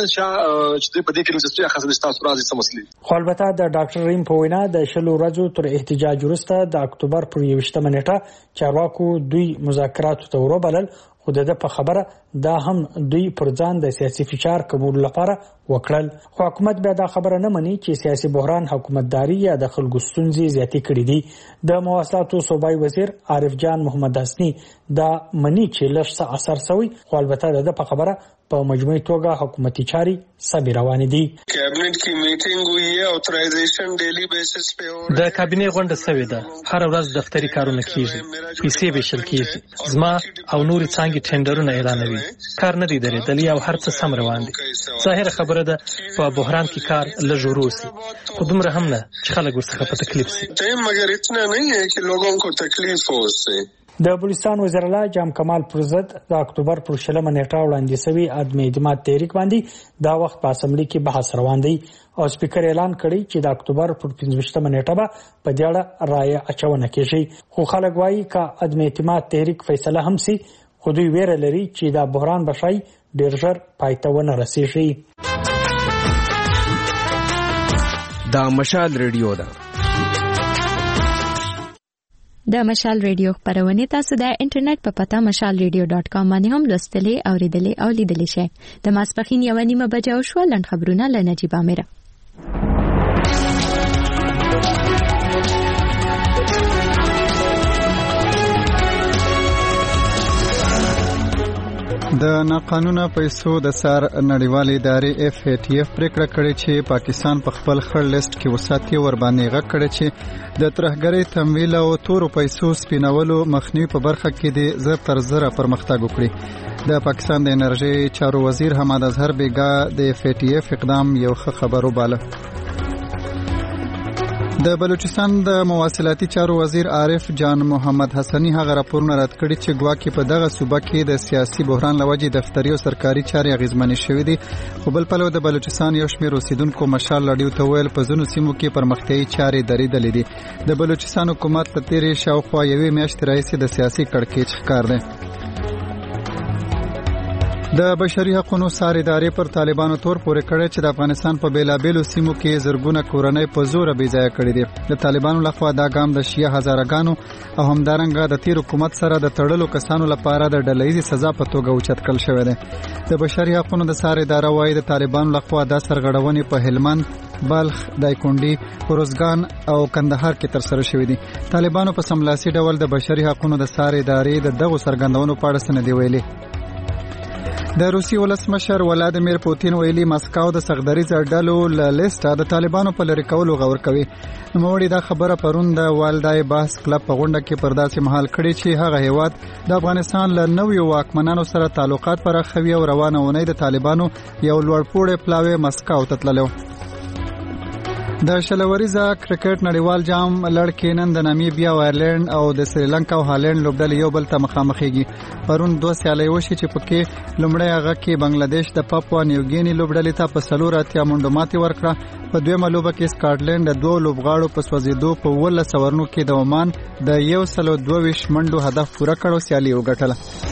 چې په دې کې لږه خاصه تاسو راځي څه مسلې. خو البته د ډاکټر ریم په وینا د شلو ورځو تر احتجاج وروسته د اکتوبر پر یوویشتمه نیټه چارواکو دوی مذاکراتو ته وربلل، خو د په خبره دا هم دوی پر ځان د سیاسي فشار کمولو لپاره وکړل. خو حکومت بیا دا خبره نه مني چې سیاسي بحران حکومتداري یا د خلکو ستونزې زیاتې کړې دي. د مواصلاتو صوبایي وزیر عارف جان محمد حسني دا مني چې لږ څه اثر شوی، خو البته د په خبره په مجموعي توګه حکومتي چاري سمې روانې دي. کابینټ کې میټینګ وی او اترایزیشن ډیلی بیسس په د کابینې غونډه شوې ده. هر ورځ دفتري کارونه کیږي، پیسې ویشل کیږي، زما او نورې څانګې ټینډرونه اعلانوي. کار نه دی درېدلی او هر څه سم روان دي. ظاهره خبره ده په بحران کې کار لږ ورو سي، خو دومره هم نه چې خلک ورڅخه په تکلیف سي. مګر اتنا نه ہے کہ لوگوں کو تکلیف ہو اس سے د بلوچستان وزیر اعلی جام کمال پرزد د اکتوبر پر شلمه نیټه وړاندې شوی عدم اعتماد تحریک باندې دا وخت په اسمبلی کې بحث روان دی او سپیکر اعلان کړی چې د اکتوبر پر پنځمه نیټه به په دې اړه رائے اچونه کیږي خو خلک وایي چې عدم اعتماد تحریک فیصله هم سي خو دوی ویره لري چې دا بحران بشای ډیر ژر پای ته ونه رسیږي. دا مشال ریډیو ده. د مشال ریډیو خبرونه تاسو د انټرنیټ په پتا مشال ریډیو ډاټ کام باندې هم لوستلې او ریډلې او لیدلې شئ. د ماسپخین یو نیمه بجو شو لن خبرونه ل نجيب امره. د ناقانونه پیسو د سار نړیوالې ادارې اف ای ټی اف پریکړه کړې چې پاکستان په خپل خړ لیست کې وساتي ور باندې غږ کړی چې د ترهګرۍ تمویل او تورو پیسو سپینولو مخنیوي په برخه کې د زر تر زره پرمختګ وکړي. د پاکستان د انرژي چارو وزیر حماد اظهر بیګا د اف ای ټی اف اقدام یو ښه خبر وباله. د بلوچستان د مواصلاتي چارو وزیر عارف جان محمد حسنی هغه راپورونه رد کړي چې ګواکې په دغه صوبه کې د سیاسي بحران لوجې دفتري او سرکاري چارې اغیزمنې شوې دي. خو بل پلو د بلوچستان یو شمېر اوسیدونکو مشال لړیو ته ویل په ځینو سیمو کې پرمختیایي چارې درېدلې دي. د بلوچستان حکومت له تېرې شاوخوا یوې میاشتې راهیسې د سیاسي کړکېچ ښکار دی. د بشري حقوقو سار ادارې پر طالبانو تور پورې کړی چې د افغانستان په بیلابېلو سیمو کې زرګونه کورنۍ په زور بې ځایه کړي دي. د طالبانو لخوا دا ګام د شیعه هزارګانو او همدارنګه د تیر حکومت سره د تړلو کسانو لپاره د ډلهیزې سزا په توګه اوچت کړل شوی دی. د بشري حقوقو د سار اداره وايي د طالبانو لخوا دا سرغړونې په هلمند، بلخ، دایکونډي، روزګان او کندهار کې ترسره شوې دي. طالبانو په سملاسي ډول د بشري حقوقو د سار ادارې د دغو څرګندونو په اړه څه نه دی ویلي. د روسي ولسمشر ولادیمیر پوتین ویلي مسکو د سغدریزه ډلو له لیسټه د طالبانو په لری کولو غور کوي. نوموړي دا خبره پرون د والدای بحث کلب په غونډه کې پرداسي محل کړي چې هغه هیواد د افغانستان له نویو واکمنانو سره تعلقات پراخوي او روانه ونې د طالبانو یو لوړپوړی پلاوی مسکو ته تللو. د شلوریزه کرکټ نړیوال جام لړ کې نن د نامیبیا او آیرلند او د سریلانکا او هالند لوبډلې یو بل ته مخامخېږي. پرون دوه سیالۍ وشي چې پکې لومړی هغه کې بنگلاديش د پاپوا نیوګینی لوبډلې ته په څلور اتیا منډو ماتې ورکړه. په دویمه لوبه کې سکاټلند د دوه لوبغاړو په سوځېدو په ولس ورنو کې د عمان د یو سلو دوه ویشت منډو هدف پوره کړ او سیالي وګټله.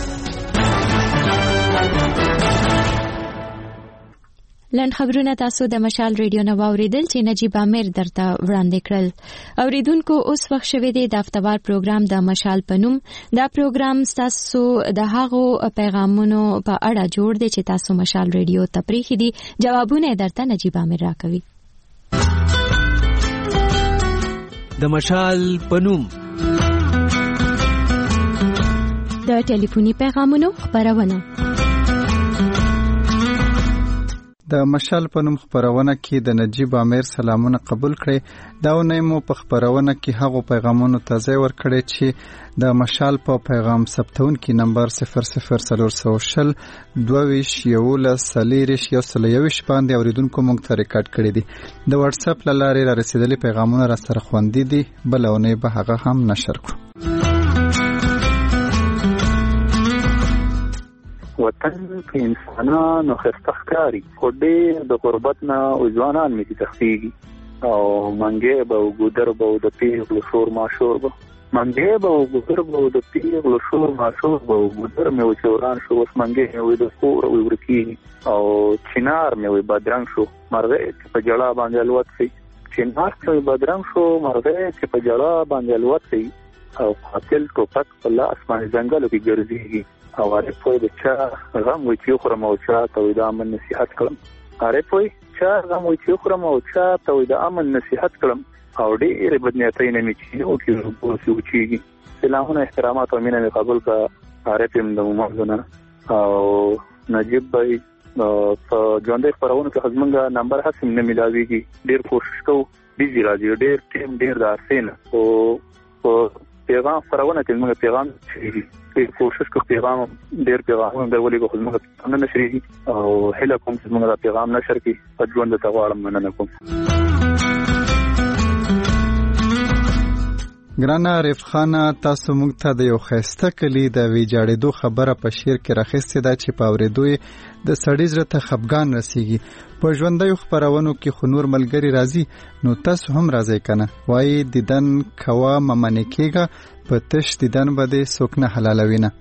لن خبرونه تاسو د مشال ریډیو نو اوریدل چې نجيب امیر درته وړاندې کړل. اوریدونکو اوس وخت شوه دی د هفتوار پروګرام د مشال پنوم. دا پروګرام تاسو د هغو پیغامونو په اړه جوړ دی چې تاسو مشال ریډیو ته پریخي دي. جوابونه درته نجيب امیر راکوي. د مشال پنوم د ټلیفوني پیغامونو خبرونه. د مشال په نوم خبرونه کې د نجيب امیر سلامونه قبول کړي. دا ونیمو په خبرونه کې هغه پیغامونو ته ځای ورکړي چې د مشال په پیغام ثبتون کې نمبر صفر صفر صفر صفر دوه ویش یولس سلیریش یو سلیویش باندې اوریدونکو موږ ته ریکارډ کړي دي. د واتس اپ لارې را رسیدلي پیغامونه را سره خوندي دي. بلونه به هغه هم نشر کړو. وطن کې انسانانو خستخکاری خو ډېر د قربت نه او ځوانان مې تخفیږي او منګې به وګدر به د پیغلو شور ماشور به منګې به وګدر به د پیغلو شور ماشور به وګدر مې و چوران شو اوس منګې مې وې د خور او ورکی او چنار مې وې بدرنګ شو مرغې چې په جړه باندې الوت سي چنار چې بدرنګ شو مرغې چې په جړه باندې الوت سي او قاتل ټوپک په لاس باندې ځنګلو کې ګرځيږي او هغه په د چا غم وي چې خورم او چا ته د امن نصيحت کړم. هغه په چا غم وي چې خورم او چا ته د امن نصيحت کړم او ډېر بدنیتۍ نه مې او کې وګورئ چې سلامونه احترامات او مینه مې قبول کا. هغه په د موږ او نجيب بھائی په ژوندۍ خبرونه کې زمونږ نمبر هڅه نه ملاويږي. ډېر کوشش کوو بيزي راځي ډېر ټیم ډېر دارسین او پیغام خبرونه کې موږ پیغام چې کوشش کوو پیغام ډېر پیغام درولې کوو موږ نه نشري او هله کوم چې موږ دا پیغام نشر کړي په ژوند ته غواړم مننه کوم. ګرانه عارف خانه تاسو موږ ته د یو ښایسته کلي د ویجاړېدو خبره په شعر کې راخیستې ده چې په اورېدو یې د سړي زړه ته خفګان رسیږي. په ژوندیو خپرونو کې خو نور ملګري راځي، نو تاسو هم راځئ که نه. وایي دیدن کوه مه منې کېږه، په تش دیدن به دې څوک نه حلالوي نه.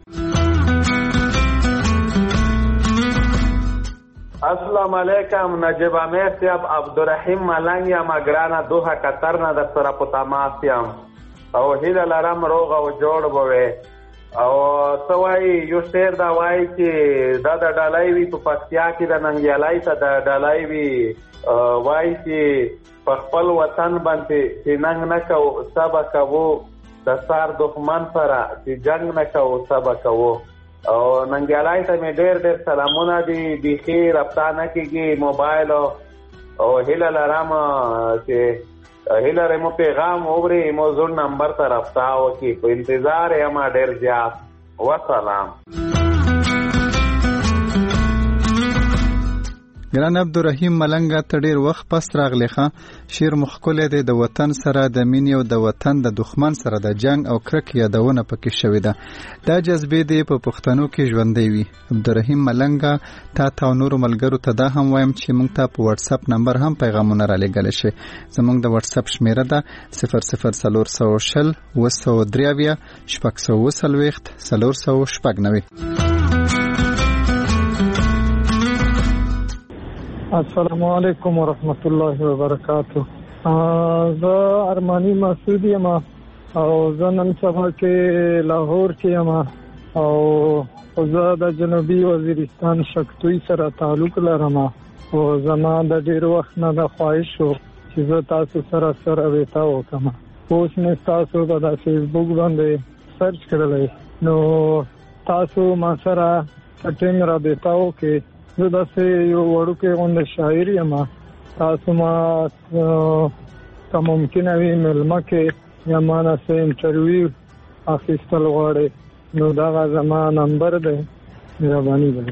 السلام علیکم. نجیب امیر صاحب، عبدالرحیم ملنګ یم، ګرانه دوحه قطر نه در سره په تماس یم او هیله لرم روغ او جوړ به وې. او څه وایي یو شعر دا وایي چې دا د ډالۍ وي په پکتیا کې د ننګیالۍ ته د ډالۍ وي، وایي چې په خپل وطن باندې چې ننګ نه کوو سبا کوو، د سار دښمن سره چې جنګ نه کوو سبا کوو. او ننګیالۍ ته مې ډېر ډېر سلامونه دي، بیخي رابطه نه کېږي موبایل، او هیله لرم چې هیله لرم پیغام ووري مو زوړ نمبر ته رابطه وکړي. په انتظار یم ډېر زیات. وسلام. ګران عبدالرحیم ملنګ ته ډیر وخت پس راغلی ښه. شعر مو ښکلی دی، د وطن سره د مینې او د وطن د دښمن سره د جنگ او کرکې یادونه پکې شوې ده. دا جذبې دې په پښتنو کې ژوندۍ وي. عبدالرحیم ملنګ تا ته او نورو ملګرو ته دا هم وایم چې موږ ته په واتساپ نمبر هم پیغامونه را لېږلی شي. زموږ د واتساپ شمیره ده صفر صفر څلور سوه شل اوه سوه درې اویا شپږ سوه اوه څلوېښت څلور سوه شپږ نوي. السلام علیکم ورحمت الله وبرکاتہ. زه ارمانی مسعود یم او زه نن سبا کې لاهور کې یم او زه د جنوبي وزیرستان شکتوی سره تعلق لرم او زما د ډیر وخت نه د خواهش و چې زه تاسو سره سره ویتا وکم. اوس مې تاسو په فیسبوک باندې سرچ کړلی، نو تاسو ما سره ټینګ را ویتا وکړئ. زه داسې یو وړوکی غونډه شاعر یم، تاسو ما که ممکنه وي مېلمه کې یا ما نه څه انټرویو اخیستل غواړئ نو دغه زما نمبر دی، مهرباني ده.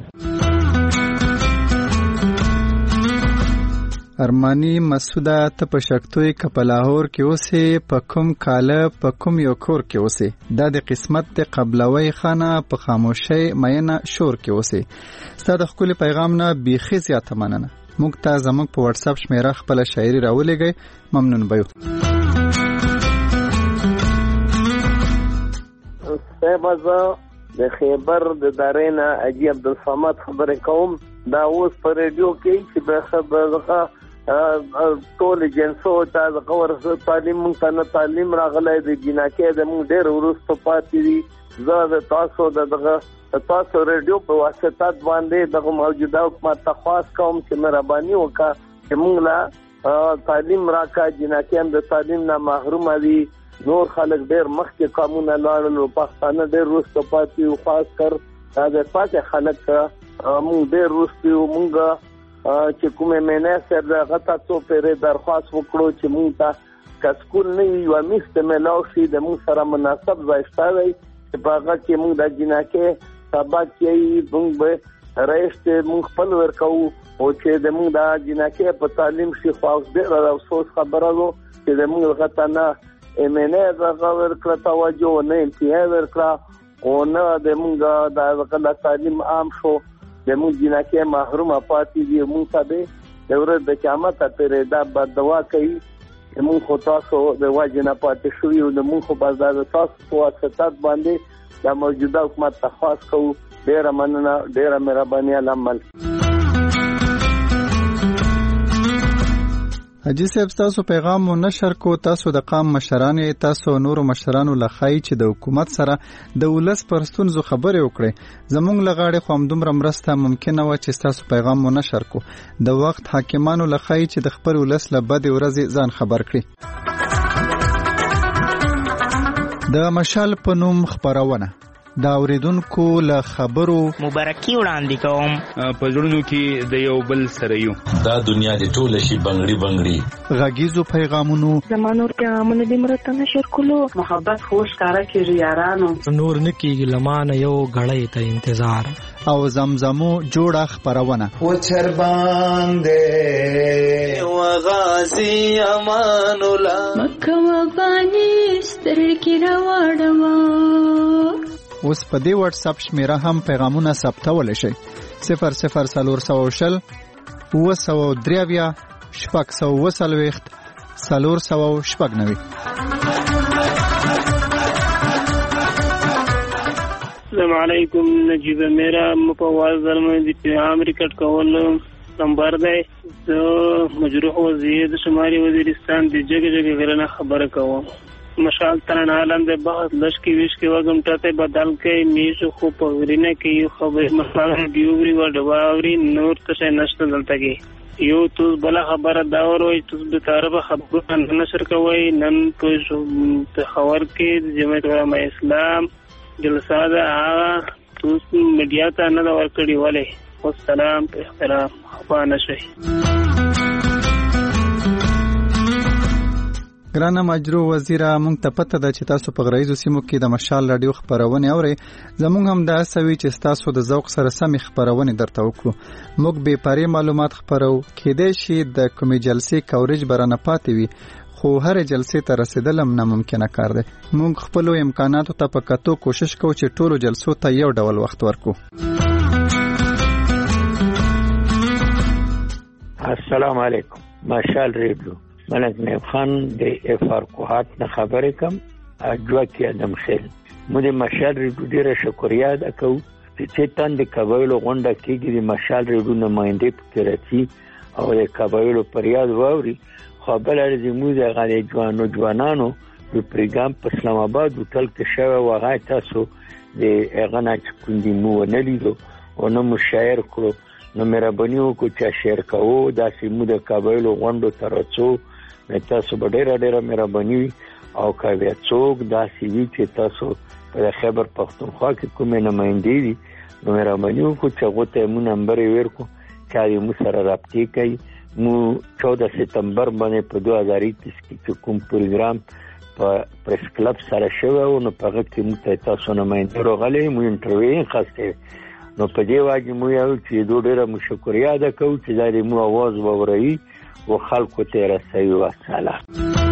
ارمانی مسعوده ته په شکتوی که په لاهور کې اوسې، په کوم کاله په کوم یو کور کې اوسې، دا د قسمت د قبلوی خانه په خاموشۍ مینه شور کې اوسې. ستا د ښکلي پیغام نه بیخي زیاته مننه. موږ ته زموږ په واتساپ شمیره خپله شاعري راولېږئ، ممنون به یو. صاحب زه د خیبر د دارې نه اجي عبدالصمد خبرې کوم. دا اوس په ریډیو کې چې د خبره ټول جنسو ته د ورسره تعلیم مونږ ته نه تعلیم راغلی د جناکې د مونږ ډېر وروسته پاتې دي. زه د تاسو دغه تاسو ریډیو په واسطه باندې دغه موجوده حکومت ته خواست کوم چې مهرباني وکړه چې مونږ لا تعلیم راکړه. جناکې هم د تعلیم نه محروم دي، نور خلک ډېر مخکې قانونه لاړل او پښتانه ډېر وروسته پاتې او خاص کر د پاتې خلک مونږ ډېر وروسته یو. مونږ چې کومې مینې سره دغه ته څو پیرې درخواست وکړو چې مونږ ته که سکول نه وي یوه میز ته میلاو شي د مونږ سره مناسب ځای شته دی چې په هغه کې مونږ د جناکې سبق یې مونږ به رئیس ته مونږ خپل ورکوو او چې د مونږ د جناکې په تعلیم شي. خو اوس ډېره د افسوس خبره ده چې د مونږ هغه ته نه مینې دغه ورکړه توجه، نه امتیاز ورکړه او نه د مونږ د تعلیم عام شو. د مونږ جناکې محرومه پاتې دي. مونږ ته د ورځ د قیامت پرې دا بد دعا کوي چې مونږ خو تاسو د وجې نه پاتې شوي او د مونږ خو بس دا د تاسو په واسطه باندې د موجوده حکومت ته خواست کوو. ډېره مننه، ډېره مهرباني العمل. حاجی صاحب تاسو پیغام مو نشر کو، تاسو د قام مشرانو تاسو نورو مشرانو لخای چې د حکومت سره د ولس پر ستونزو خبرې وکړي. زمونږ لغاړي خو همدومره مرسته ممکنه و چې تاسو پیغام مو نشر کو. د وخت حاکمانو لخای چې د خپل ولس له بدې ورځې ځان خبر کړي. د مشال په نوم خبرونه دا اوریدونکو له خبرو مبارکي وړاندې کوم. په زړونو کې د یو بل سره یو، دا دنیا د ټول شي بنگړي بنگړي. غږیزو پیغامونو زمانور پیغامونه د مرته نشر کولو، محبت خوش کارا کیږي یارانو، نور نکیږي لمانه یو غړې ته انتظار او زمزمو جوړه خبرونه. و چر باندې و غازی امان الله مکه و افغانستان سترګې کې راوړم. اوس په دې واتس اپ شمیره هم پیغامونه ثبتولی شئ. صفر صفر څلور سوه شل اوه سوه درې اویا شپږ سوه اوه څلوېښت څلور سوه شپږ نوي. السلام علیکم. نجیب میرا مپواز درمه دی پیغام ریکارډ کول نمبر دی. زه مجروح وزیر د شمالي وزیرستان د جګ جګ غرنه خبره کوم. مشال ترن عالم د بحث لشکی ویش کې وګم ټاته بدل کې میشو خو په ورینه کې یو خبر مشال ډیوری و ډواوري نور څه نشته دلته کې یو تو بل خبره دا وروي تو د طرفه خبره نشر کوي نن په خبر کې جمعیت علماء اسلام جلسه ده تو میډیا ته نه ورکړی ولې. والسلام په احترام خفا نشئ. ګرانه مجروح وزیره، مونږ ته پته ده چې تاسو په غرایزو سیمو کې د مشال راډیو خبرونه اورئ. زمونږ هم دا سوي چې تاسو د ذوق سره سمې خبرونه درته وکړو. موږ به پاره معلومات خبرو کېدای شي د کومې جلسې کوریج برانه پاتې وي، خو هر جلسې ته رسیدل هم ناممکنه کار دی. موږ خپل امکاناتو ته په کتو کوشش کوو چې ټولو جلسو ته یو ډول وخت ورکو. السلام علیکم. مشال ریډیو ملک نیب خان د اف آر کوهات نه خبرې کوم. اجواکی ادم خیل مو د مشال ریډیو ډیره شکریا ادا کوو چې تاند قبایلو غونډه کېږي. د مشال ریډیو نمائندې پکې راځي او د قبایلو پریاد واوري. خو بل ارزي مو د غالي جوانو جوانانو د پروګرام په اسلام آباد هوټل کې شوه وغه تاسو د اغنا چکوندي مو نه لیدو او نو مشاعر کړو. نو مهرباني وکړئ چې شیر کوو دا سیمو د قبایلو غونډو ترڅو تاسو به ډیره ډیره مهرباني او کوي څوک دا سیوی چې تاسو په خیبر پختونخوا کې کومه نمائندې دي نو مهرباني وکړئ چې هغه ته مو نمبر ورکو چې مو سره رابطه کوي. مو چودہ ستمبر باندې په دوه هزار اکیس کې کوم پروګرام په پریس کلب سره شوی او نو په هغه کې مو ته تاسو نمائندې راغلي مو انټرویو خاصه نو په دې واجب مو یو چې دوه ډیره مشکوریا ده کوي چې دا مو आवाज ووري او خلکو ته رسوي. والسلام.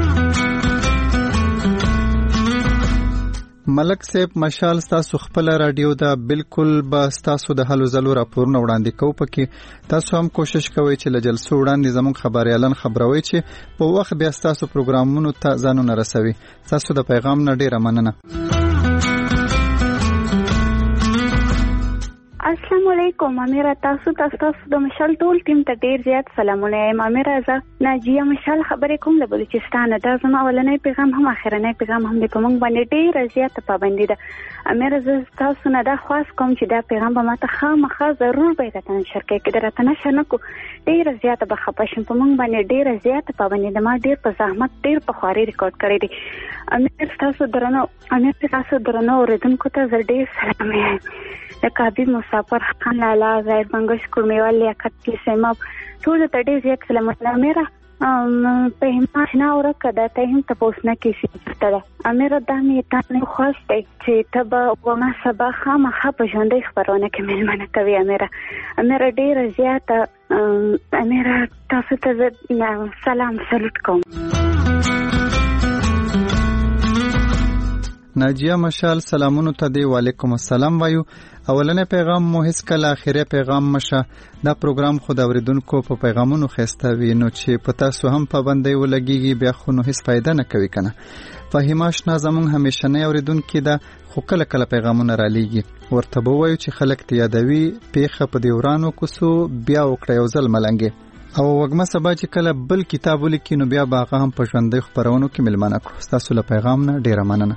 ملک صاحب مشال تاسو خپل رادیو دا بالکل با تاسو د حلو زلو راپورونه وړاندې کوو. پکې تاسو هم کوشش کوئ چې له جلسو وړاندې زموږ خبريالان خبروي چې په وخت بیا تاسو پروګرامونو ته ځانونه رسوي. تاسو د پیغام نه ډیره مننه. السلام علیکم. امیره تاسو تاسو د مشال ټول ټیم ته ډیر زیات سلامونه. امیره زه ناجیه مشال خبرې کوم له بلوچستان. دا زما اولنی پیغام هم اخرنی پیغام هم د کوم باندې ډیر زیات پابندي ده. امیره زه تاسو نه دا خواست کوم چې دا پیغام به ماته خامخا ضرور به راته نشر کړئ. کې درته نشه نکو ډیر زیات به خپشم په مونږ باندې ډیر زیات پابندي ده. ما ډیر په زحمت ډیر په خواري ریکارډ کړی دی. امیره تاسو درنو امیره تاسو درنو اوریدونکو ته زه ډیر سلام یم. د کابل مسافر خان لالا زایر بنگش کومیوال لیاقت کی سیماب ټول ته ډیر زیات سلامونه. میرا په هماشنا ورکه دا ته هم تاسو نه کیسه ستړه. امیره د می ته نه خوښ دی چې تبا وما سبا خامخا په ژوندۍ خبرونه کې ملمنه کوي. امیره امیره ډیر زیات امیره تاسو ته سلام سلوټ کوم. ناجیه مشال سلامونو ته دی. وعلیکم السلام وایو. اولنې پیغام مو هیڅ کله اخیری پیغام مشه. دا پروګرام خو د اوریدونکو په پیغامونو خسته وي نو چې پتا سو هم پابندۍ ولګيږي بیا خو نو هیڅ فائدہ نه کوي کنه. فهیماش نه زمون همیشه نه اوریدونکو دا خو کله کله پیغامونه را لېږي ورته وایو چې خلک ته یادوي پیخه په دیورانو کوسو بیا وکړی او ځل ملنګي او وګما سبا چې کله بل کتاب ولیکي نو بیا باغه هم په ژوندۍ خبرونو کې ملمنه کړو. تاسو له پیغام نه ډیره مننه.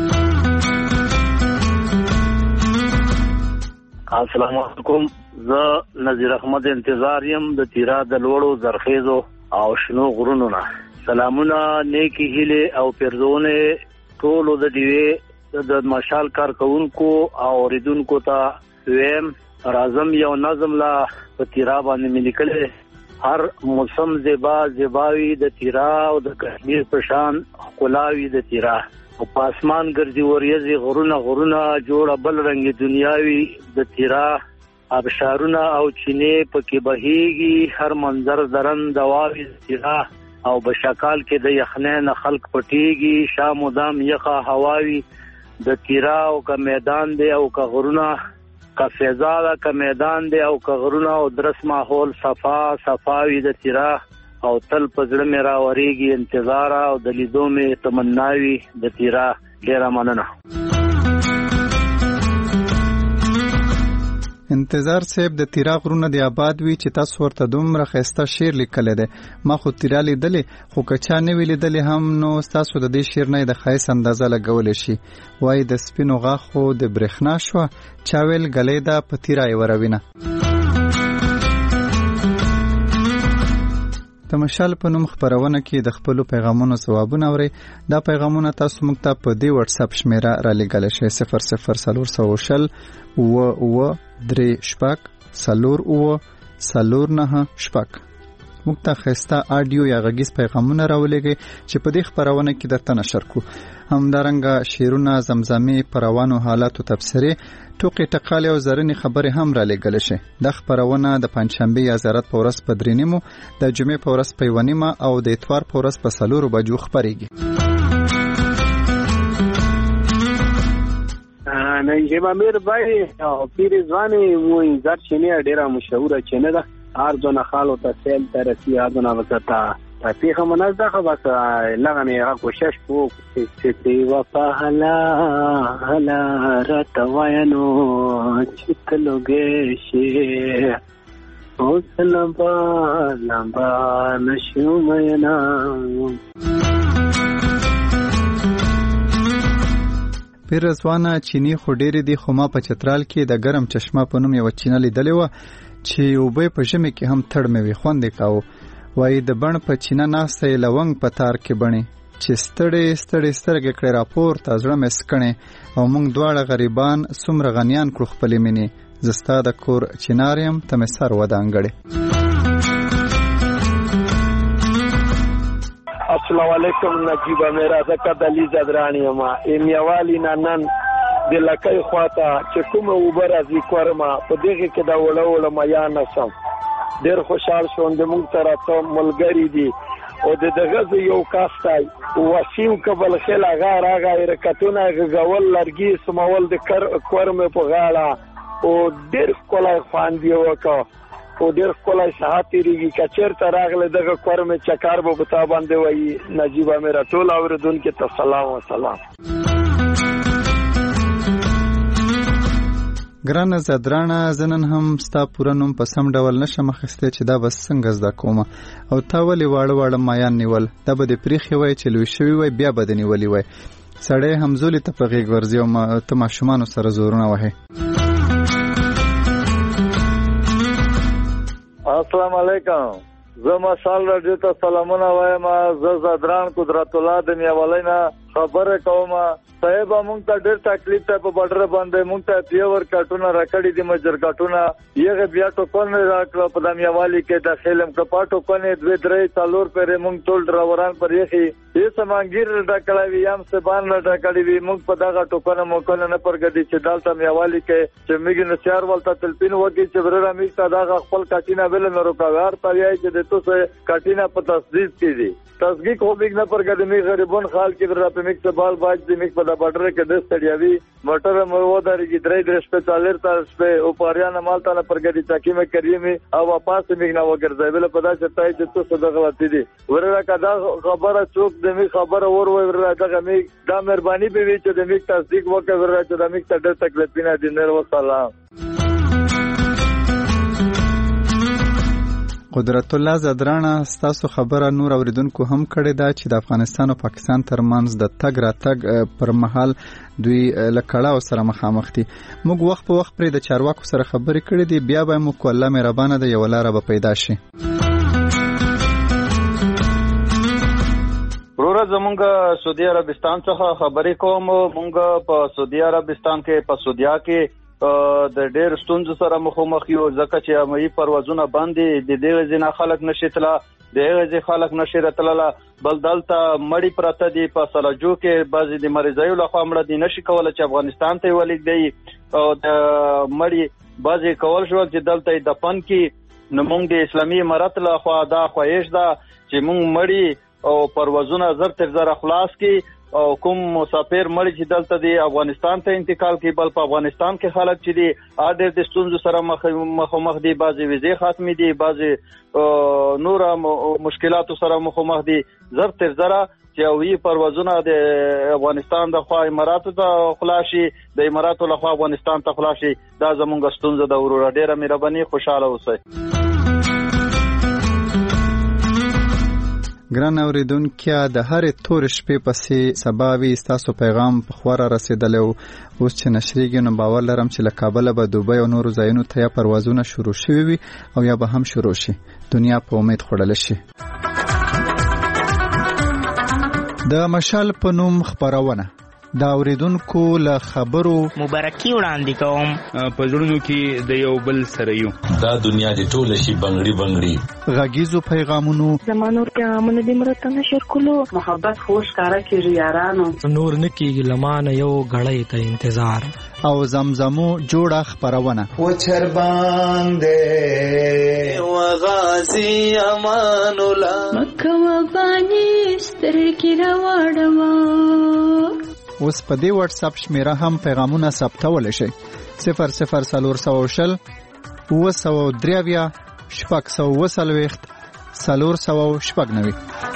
السلام علیکم. زه نذیر احمد انتظار یم د تیرا د لوړو زرخیزو او شنو غرونو نه. سلامونه نیکی هیله او پرزونه ټول د دیوی د مشال کارکونکو او اوریدونکو ته ویم راځم یو نظم لا په تیرا باندې ملکله. هر موسم زیبا زیباوی د تیرا او د کشمیر په شان خلاوی د تیرا او پاسمان ګرځي وریځي غرونه غرونه جوړه بل رنگي دنیاوي د تیرا ابشارونه او چینه پکې بهيږي هر منظر درن دواوي تیرا او بشکال کې د یخنۍ نه خلک پټیږي، شام مدام یخه هواوي، د تیرا او کا میدان دی او کا غرونه کا فضا دا کا میدان دی او کا غرونه او درس ماحول صفا صفاوي د تیرا او تل پزړه مې راوريږي انتظار او د لیدو مې تمناوي د تیرا. ډیره مننه. انتظار صاحب د تیرا غرونه دی آباد وی چې تاسو ورته دومره خسته شعر لیکل دي. ما خو تیرا لیدلې خو کچا نه ویل لیدلې هم نو تاسو د دې شعر نه د خایس اندازه لګول شي. وای د سپینو غاخو د برېښنا شو چاویل غلې دا په تیرا ای وروینه. د مشال په نوم خبرونه کې د خپل پیغامونو ځوابونه اوري. دا پیغامونه تاسو موږ ته په دی واتس اپ شمیره را لګل شي صفر صفر سلور سوشل و و درې شپک سلور او سلور نه شپک. موږ ته خسته آډیو یا غږیز پیغامونه راولېږي چې په دې خبرونه کې درته نشر کو. همدارنګه شعرونه، زمزمې، پروانو حالات او تبصره، ټوکې ټقالې او زرنې خبرې هم را لګل شي. د خبرونه د پنځشنبه یا زیارت په ورځ په درې نیمو، د جمعې په ورځ په یو نیمه او د اتوار په ورځ په څلورو بجو خبرېږي. نجیب امیر بھائی پیر ځواني مو انځار چینه ډیره مشهوره چینه ده. هر ځونه خالو ته سیل ترسي هر ځونه وکتا تاسو هم نه ځخه بس لغنه هغه کوشش کو چې تی وفا هلا هلا راتوینو چې لوګې شي او لمبا لمبا نشو مینا. پیر رضوانه چینی خو ډېرې دي خو ما په چترال کې د ګرم چشمه په نوم یو چینه لیدلې وه چې اوبه په ژمي کې هم تړ مې وي خوند یې کاوه. وایي د بڼ په چینه ناسته یې لونګ په تار کې بڼې چې ستړې ستړې سترګې کړې راپورته زړه مې سکڼې او موږ دواړه غریبان څومره غنیان کړو خپلې مینې. زه ستا د کور چینار یم ته مې سر ودانګړې. السلام علیکم نجیب میرا زکات علی زدرانی ما امیوالی ننن د لکای خواته چې کوم اوبر ازي کورما په دغه کې دا وړه وړه میا نشم. ډیر خوشحال شوم د مونږ سره ته ملګری دي او د دغه یو کاستای وسیم قبل خلا غار هغه رکتونه غول لرګي سمول د کورمه په غاړه او ډیر کولای خوان دی وکړه او ډیر کولای ساعت ریږي کچر ته راغله دغه کورمه چکار به بتا باندې وای. نجیب میرا ټول اوردونکو ته سلام و سلام. ګرانه زدرانه زنن هم ستا پوره نوم په سم ډول نشم اخیستی چې دا بس څنګه زده کومه او تا ولې واړه واړه مایان نیول. دا به د پریخي وای چې لوی شوي وای بیا به د نیولي وای. سړی همزولي ته په غېږ ورځي او ته ماشومانو سره زورونه وهې. السلام علیکم. زه مشال راډیو ته سلامونه وایم. زه زدران قدرت الله د میولینا خبره کوم. صاحب مونږ ته ډېر تکلیف ته په بډر باندې مونږ ته پیور کټونه راکړي دي مجر کټونه یغه بیا ټوکن راکړه په دمیاوالي کې د خیلم کپاټو کنه دوه درې څلور پرې مونږ ټول ډراوران پر یخي یې سمانګیر ډکړی وي یم سبان ډکړی وي مونږ په دغه ټوکنه مونږ نه پرګدي چې دالته میوالي کې چې میګ نه چار ولته تلپین وږي چې ورره میګ ته دغه خپل کټینا بل نه روکاوار پریای چې د توسه کټینا په تصدیق کړي تصدیق هو میګ نه پرګدي می غریبون خال کې ورته میګ ته بال باج دې میګ په بډر کې د ستړیاوي موټر مو وداري درې درې شپه څلور تاسو په او پاریانه مالته نه پرګدي چاکي مې کریمي او واپس میګ نه وګرځي بل په داسې تای چې تو څه غلطي دي ورره کدا خبره چوک د می خبره ور وای ورره دغه می دا مهرباني به وي چې د می تصدیق وکړي ورره چې د می ته ډېر تکلیف نه دي. نر وسلام. قدرت الله زدرانه ستاسو خبره نور اوریدونکو هم کړې ده چې د افغانستان او پاکستان ترمنځ د تګ راتګ پر مهال دوی لکړاو سره مخامخ دي. موږ وخت په وخت پرې د چارواکو سره خبرې کړې دي بیا به موږ الله مهربانه ده یو لار به پیدا شي. ورور زمونږ سعودي عربستان څخه خبرې کوم. مونږ په سعودي عربستان کې په سعودیا کې د ډېر ستونزو سره مخامخ یو ځکه چې امي پروازونه باندې د دې ځنا خلک نشي تلا د هغه خلک نشي راتلله بل دلته مړی پراته دي په سلاجو کې بعضي د مریضایو له خوا مړه دي نشي کولای چې افغانستان ته ولګ دی او د مړی بعضي کول شو چې دلته دفن کې نو موږ د اسلامي امارت له خوا دا خواهش ده چې موږ مړی او پروازونه زر تر زر خلاص کی او کوم مسافر مړ چې دلته دی افغانستان ته انتقال کوي بل په افغانستان کې خلک چې دی اډر د ستونزو سره مخ مخ دي بعضي ویزه ختمي دي بعضي نور مشکلات سره مخ مخ دي زر تر زر چې وی پروازونه د افغانستان د خوا اماراتو ته خلاصي د اماراتو له خوا افغانستان ته خلاصي دا زموږ ستونزه د ورور ډیره مهرباني خوشاله اوسئ. ګران اوریدونکو د هرې تور شپې پسې سبا وی تاسو پیغام په خوره رسیدلی او اوس چې نشریږي نو باور لرم چې له کابل به دوبۍ او نورو ځایونو ته یا پروازونه شروع شوي وي او یا به هم شروع شي. دنیا په امید خوړل شي. د مشال په نوم خبرونه دا اوریدونکو له خبرو مبارکي وړاندې کوم په ژوندونو کې د یو بل سره یو دا دنیا د ټول شي بنگړي بنگړي غږیزو پیغامونو زمانور پیغامونه د مرته نشر کولو محبت خوش کارا کیږي یارانو نور نکیږي لمانه یو غړې ته انتظار او زمزمو جوړه خبرونه و چر باندې و غازی امان الله مکه و بانی ستر کی راوړم. اوس په دې واتس اپ شمیره هم پیغامونه ثبتول شي صفر صفر سلور سو شل و سو دریویا شپږ سو وسلويخت سلور سو شپږ نوي.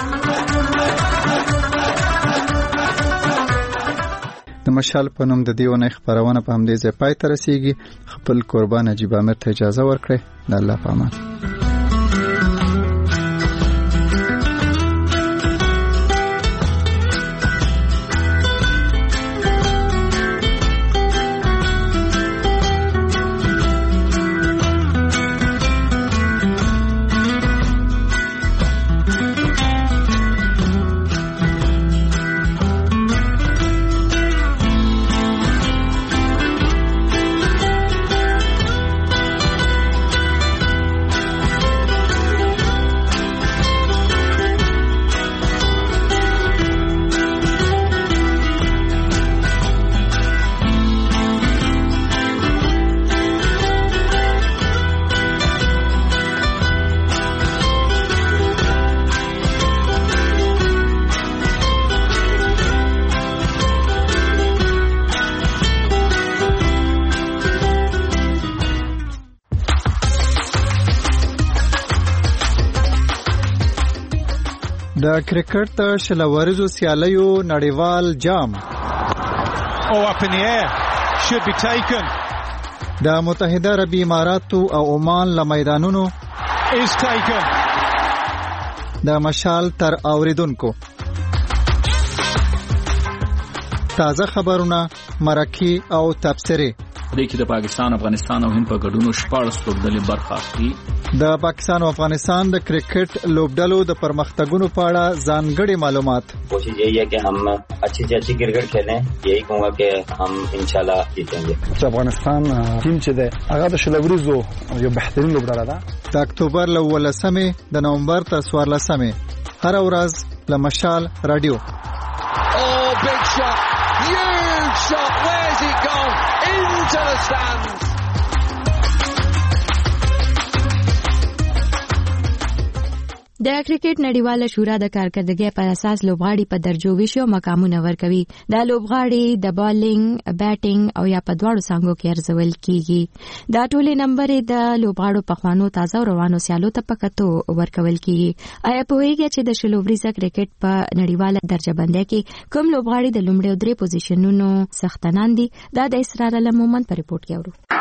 د مشال په نوم د دیونه خبرونه په همدې ځای پای ته رسیږي. خپل قربان نجیب امیر ته اجازه ورکړئ. د الله په امان. د کرکټ شلوارزو سیالیو نړیوال جام Oh, up in the air. Should be taken. د متحده عربی اماراتو او عمان له میدانونو is taken. د مشال تر اوریدونکو تازه خبرونه مرکي او تبصره د کې د پاکستان افغانستان او هند په ګډونو شپږ لوبډلې برخه اخلي. د پاکستان او افغانستان د کرکټ لوبډلو د پرمختګونو په اړه ځانګړي معلومات. کوشش یہی ہے کہ ہم اچھی سے اچھی کرکٹ کھیلیں. یہی کہوں گا کہ ہم انشاءاللہ جیتیں گے. افغانستان ټیم چې ده هغه د شلوریزو یو بهترین لوبډله ده. د اکتوبر له ولسمې د نومبر تر څوارلسمې هر ورځ له مشال رادیو. Oh, big shot. Huge shot. Where's it gone? Into the stands. د کرکټ نړیواله شورا د کارکردګۍ پر اساس لوبغاړي په درجو ویشو مقامونه ورکوي. دا لوبغاړي د بالینګ، بیټینګ او یا په دواړو څنګهو کې ارزول کیږي. دا ټولې نمبرې د لوبغاړو په خوانو تازه روانو سیالو ته په کتو ورکول کیږي. آیا پوهیږئ چې د شلو ورځې کرکټ په نړیواله درجه بندۍ کې کوم لوبغاړي د لومړي او درې پوزیشنونو څښتنان دي؟ دا د اسرار المومن په ریپورت کې اورو.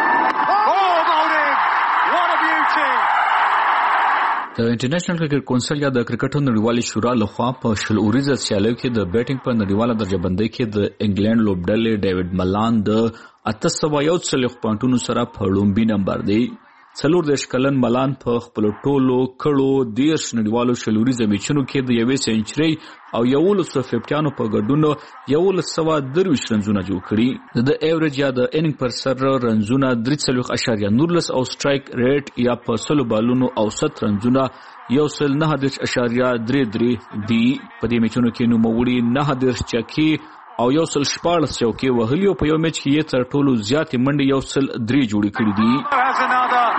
د انټرنیشنل کرکټ کونسل یا د کرکټ نړیوالې شورا لخوا په شل اوریزه سیالیو کې د بیټینګ په نړیواله درجه بندۍ کې د انګلند لوبډلې ډیوډ ملان د اته سوه یو څلوېښت پوینټونو سره په لومړي نمبر دی. څلور دېرش کلن ملان په خپلو ټولو کړو دېرش نړیوالو شل اوریزه میچونو کې د یوې سینچرۍ او یولسو ففټیانو په ګډون یولس سوه درویشت رنزونه جوړ کړي. د ایوریج یا د اننګ پر سر رنزونه درې څلوېښت اشاریه نولس او سټرایک ریټ یا په سلو بالونو اوسط رنزونه یو سل نهه دېرش اشاریه درې درې دي. په دې میچونو کې نوموړي نهه دېرش چکې او یو سل شپاړس چوکې وهلي او په یو میچ کې یې تر ټولو زیاتې منډې یو سل درې جوړې کړې دي.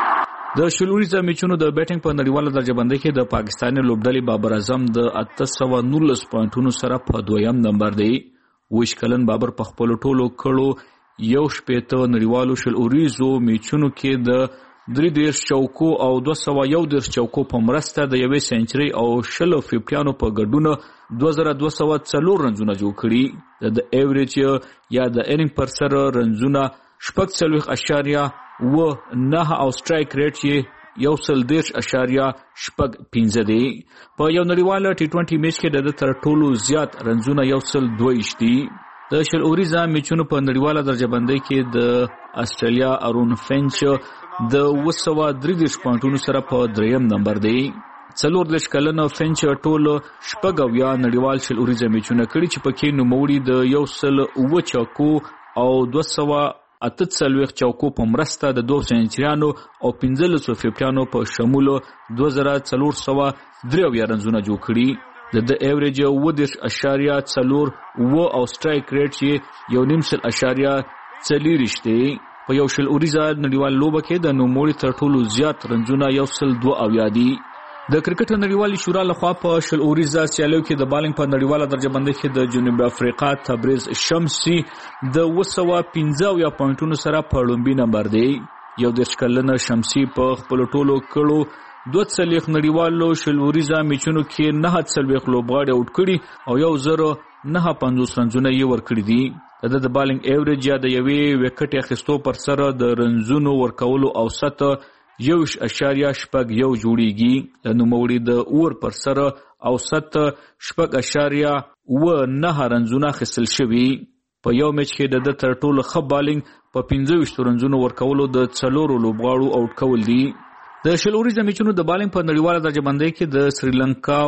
د شلوريزه میچونو د بیټینګ په نړیواله درجه بندۍ کې د پاکستاني لوبډلې بابر اعظم د اته سوه نولس پوینټونو سره په دویم نمبر دی. ویش کلن بابر په خپل ټولو کړو یو شپېته نړیوالو شلوريزو میچونو کې د درې دېرش چوکو او دوه سوه یو دېرش چوکو په مرسته د یوې سنچري او شلو فیفټیانو په ګډون دوه زره دوه سوه څلور رنزونه جوړ کړي. د ایوریج یا د انینګ پر سر رنزونه شپږ څلوېښت اشاریه و نه او سټرایک ریټ یې یو سل دېرش اشاریه شپږ پنځه دی. په یو نړیواله ټي ټوینټي میچ کې د تر ټولو زیات رنزونه یو سل دوه ویشت دي. د شل اوریزه میچونو په نړیواله درجه بندۍ کې د استرالیا ارون فینچ د اوه سوه درې دېرش پوینټونو سره په دریم نمبر دی. څلور دېرش کلن فینچ ټول شپږ اویا نړیوال شل اوریزه میچونه کړي چې پکې نوموړي د یو سل اوه چوکو او دوه سوه اته څلوېښت چوکو په مرسته د دوه سنچریانو او پنځلسو فیفټیانو په شمول دوه زره څلور سوه درې اویا رنزونه جوړ کړي. د د ایوریج اوه دېرش اشاریه څلور اوه او سټرایک ریټ یې یو نیم سل اشاریه څلېرویشت دی. په یو شل اوریزه نړیوال لوبه کې د نوموړي تر ټولو زیات رنزونه یو سل دوه اویا دي. د کرکټ نړیوالې شورا لخوا په شل اوریزه سیالیو کې د بالنګ په نړیواله درجه بندۍ کې د جنوبي افریقا تبریز شمسي د اوه سوه پنځه اویا پوینټونو سره په لومړي نمبر دی. یو دېرش کلنه شمسي په خپلو ټولو کړو دوه څلوېښت نړیوالو شل اوریزه میچونو کې نهه څلوېښت لوبغاړي اوټ کړي او یو زر نهه پنځوس رنزونه یې ورکړي دي. د د بالنګ ایوریج یا د یوې وکټې اخیستو پر سره د رنزونو ورکولو اوسط یوش اشاریه شپږ یو جوړیږي. د نوموړي د اور پر سره اوسط شپږ اشاریه اوه نهه رنزونه اخیستل شوي. په یو میچ کې د تر ټولو ښه بالنګ په پنځه ویشت رنزونو ورکولو د څلورو لوبغاړو اوټ کول دي. د شل اوریزه میچونو د بالنګ په نړیواله درجه بندۍ کې د سریلانکا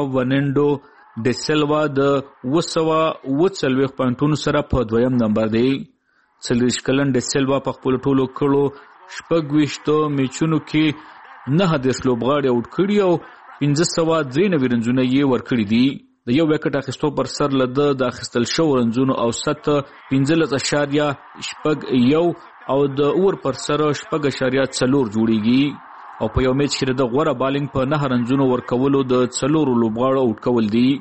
ونینډو ډ سیلوا د اوه سوه اوه څلوېښت پوینټونو سره په دویم نمبر دی. څلوېښت کلن ډ سیلوا په خپلو ټولو کړو شپږ ویشتو میچونو کې نهه دېرش لوبغاړي اوټ کړي او پنځه سوه درې نوي رنزونه یې ورکړي دي. د یو وکټ اخیستو پر سر له ده د اخیستل شوو رنزونو اوسط پنځلس اشاریه شپږ یو او د اور پر سر شپږ اشاریه څلور جوړیږي. او په یو میچ کې د غوره بالنګ په نهه رنزونو ورکولو د څلورو لوبغاړو اوټ کول دي.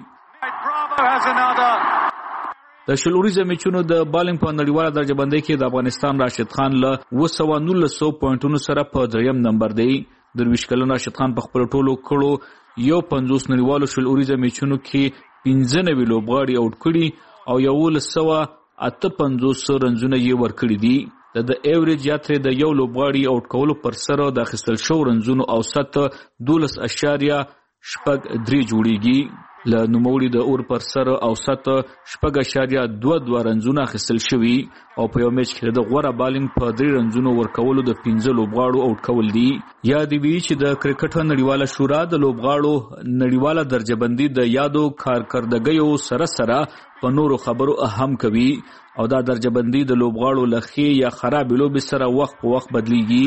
د شل اوریزه میچونو د بالنګ په نړیواله درجه بندۍ کې د افغانستان راشد خان له اوه سوه نولسو پوینټونو سره په دریم نمبر دی. درویشت کلن راشد خان په خپلو ټولو کړو یو پنځوس نړیوالو شل اوریزه میچونو کې پنځه نوي لوبغاړي اوټ کړي او یولس سوه اته پنځوس رنزونه یې ورکړي دي. د ایوریج یا ترې د یو لوبغاړي اوټ کولو پر سره د اخیستل شوو رنزونو اوسط دولس اشاریه شپږ درې جوړیږي. له نوموړي د اور پر سر اوسط شپږ اشاریه دوه دوه رنزونه اخیستل شوي او په یو میچ کې د غوره بالنګ په درې رنزونو ورکولو د پنځه لوبغاړو اوټ کول دي. یا دې وي چې د کرکټ نړیواله شورا د لوبغاړو نړیواله درجه بندي د یادو کارکردګیو سره سره په نورو خبرو اهم کوي او دا درجه بندي د لوبغاړو له ښې یا خرابې لوبې سره وخت په وخت بدلیږي.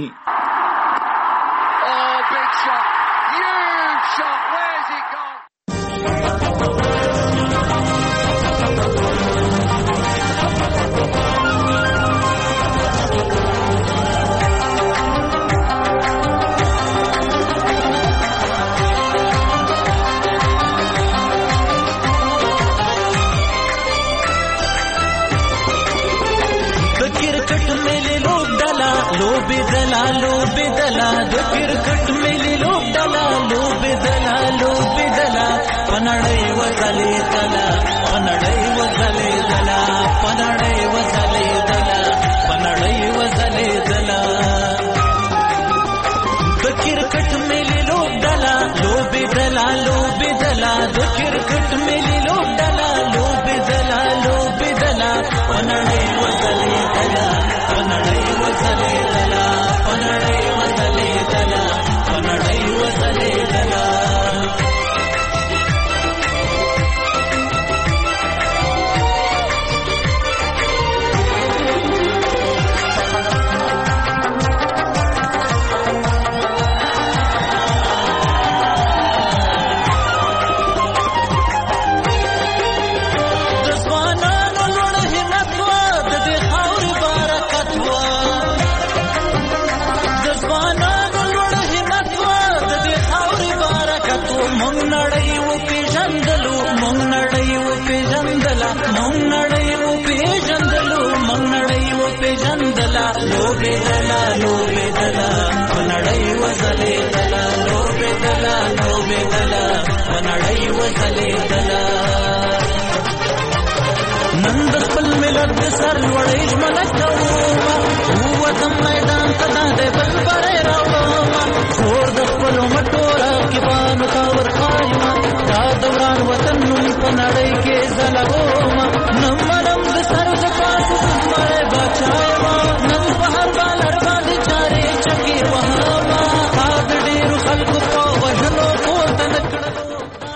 مونږ نړۍ و پیژندلو مونږ نړۍ و پیژندلا مونږ نړۍ و پیژندلو مونږ نړۍ و پیژندلا لوبې دلا لوبې دلا نړۍ و زلې دلا لوبې دلا لوبې دلا نړۍ و زلې دلا نن د خپل ملت د سر لوړې ژمنه کومه وطن میدان ته د بل بره راوړم خور د خپل مټو راکبانو تا ورخایم دا دوران وطن نوم په نړۍ کې زلغو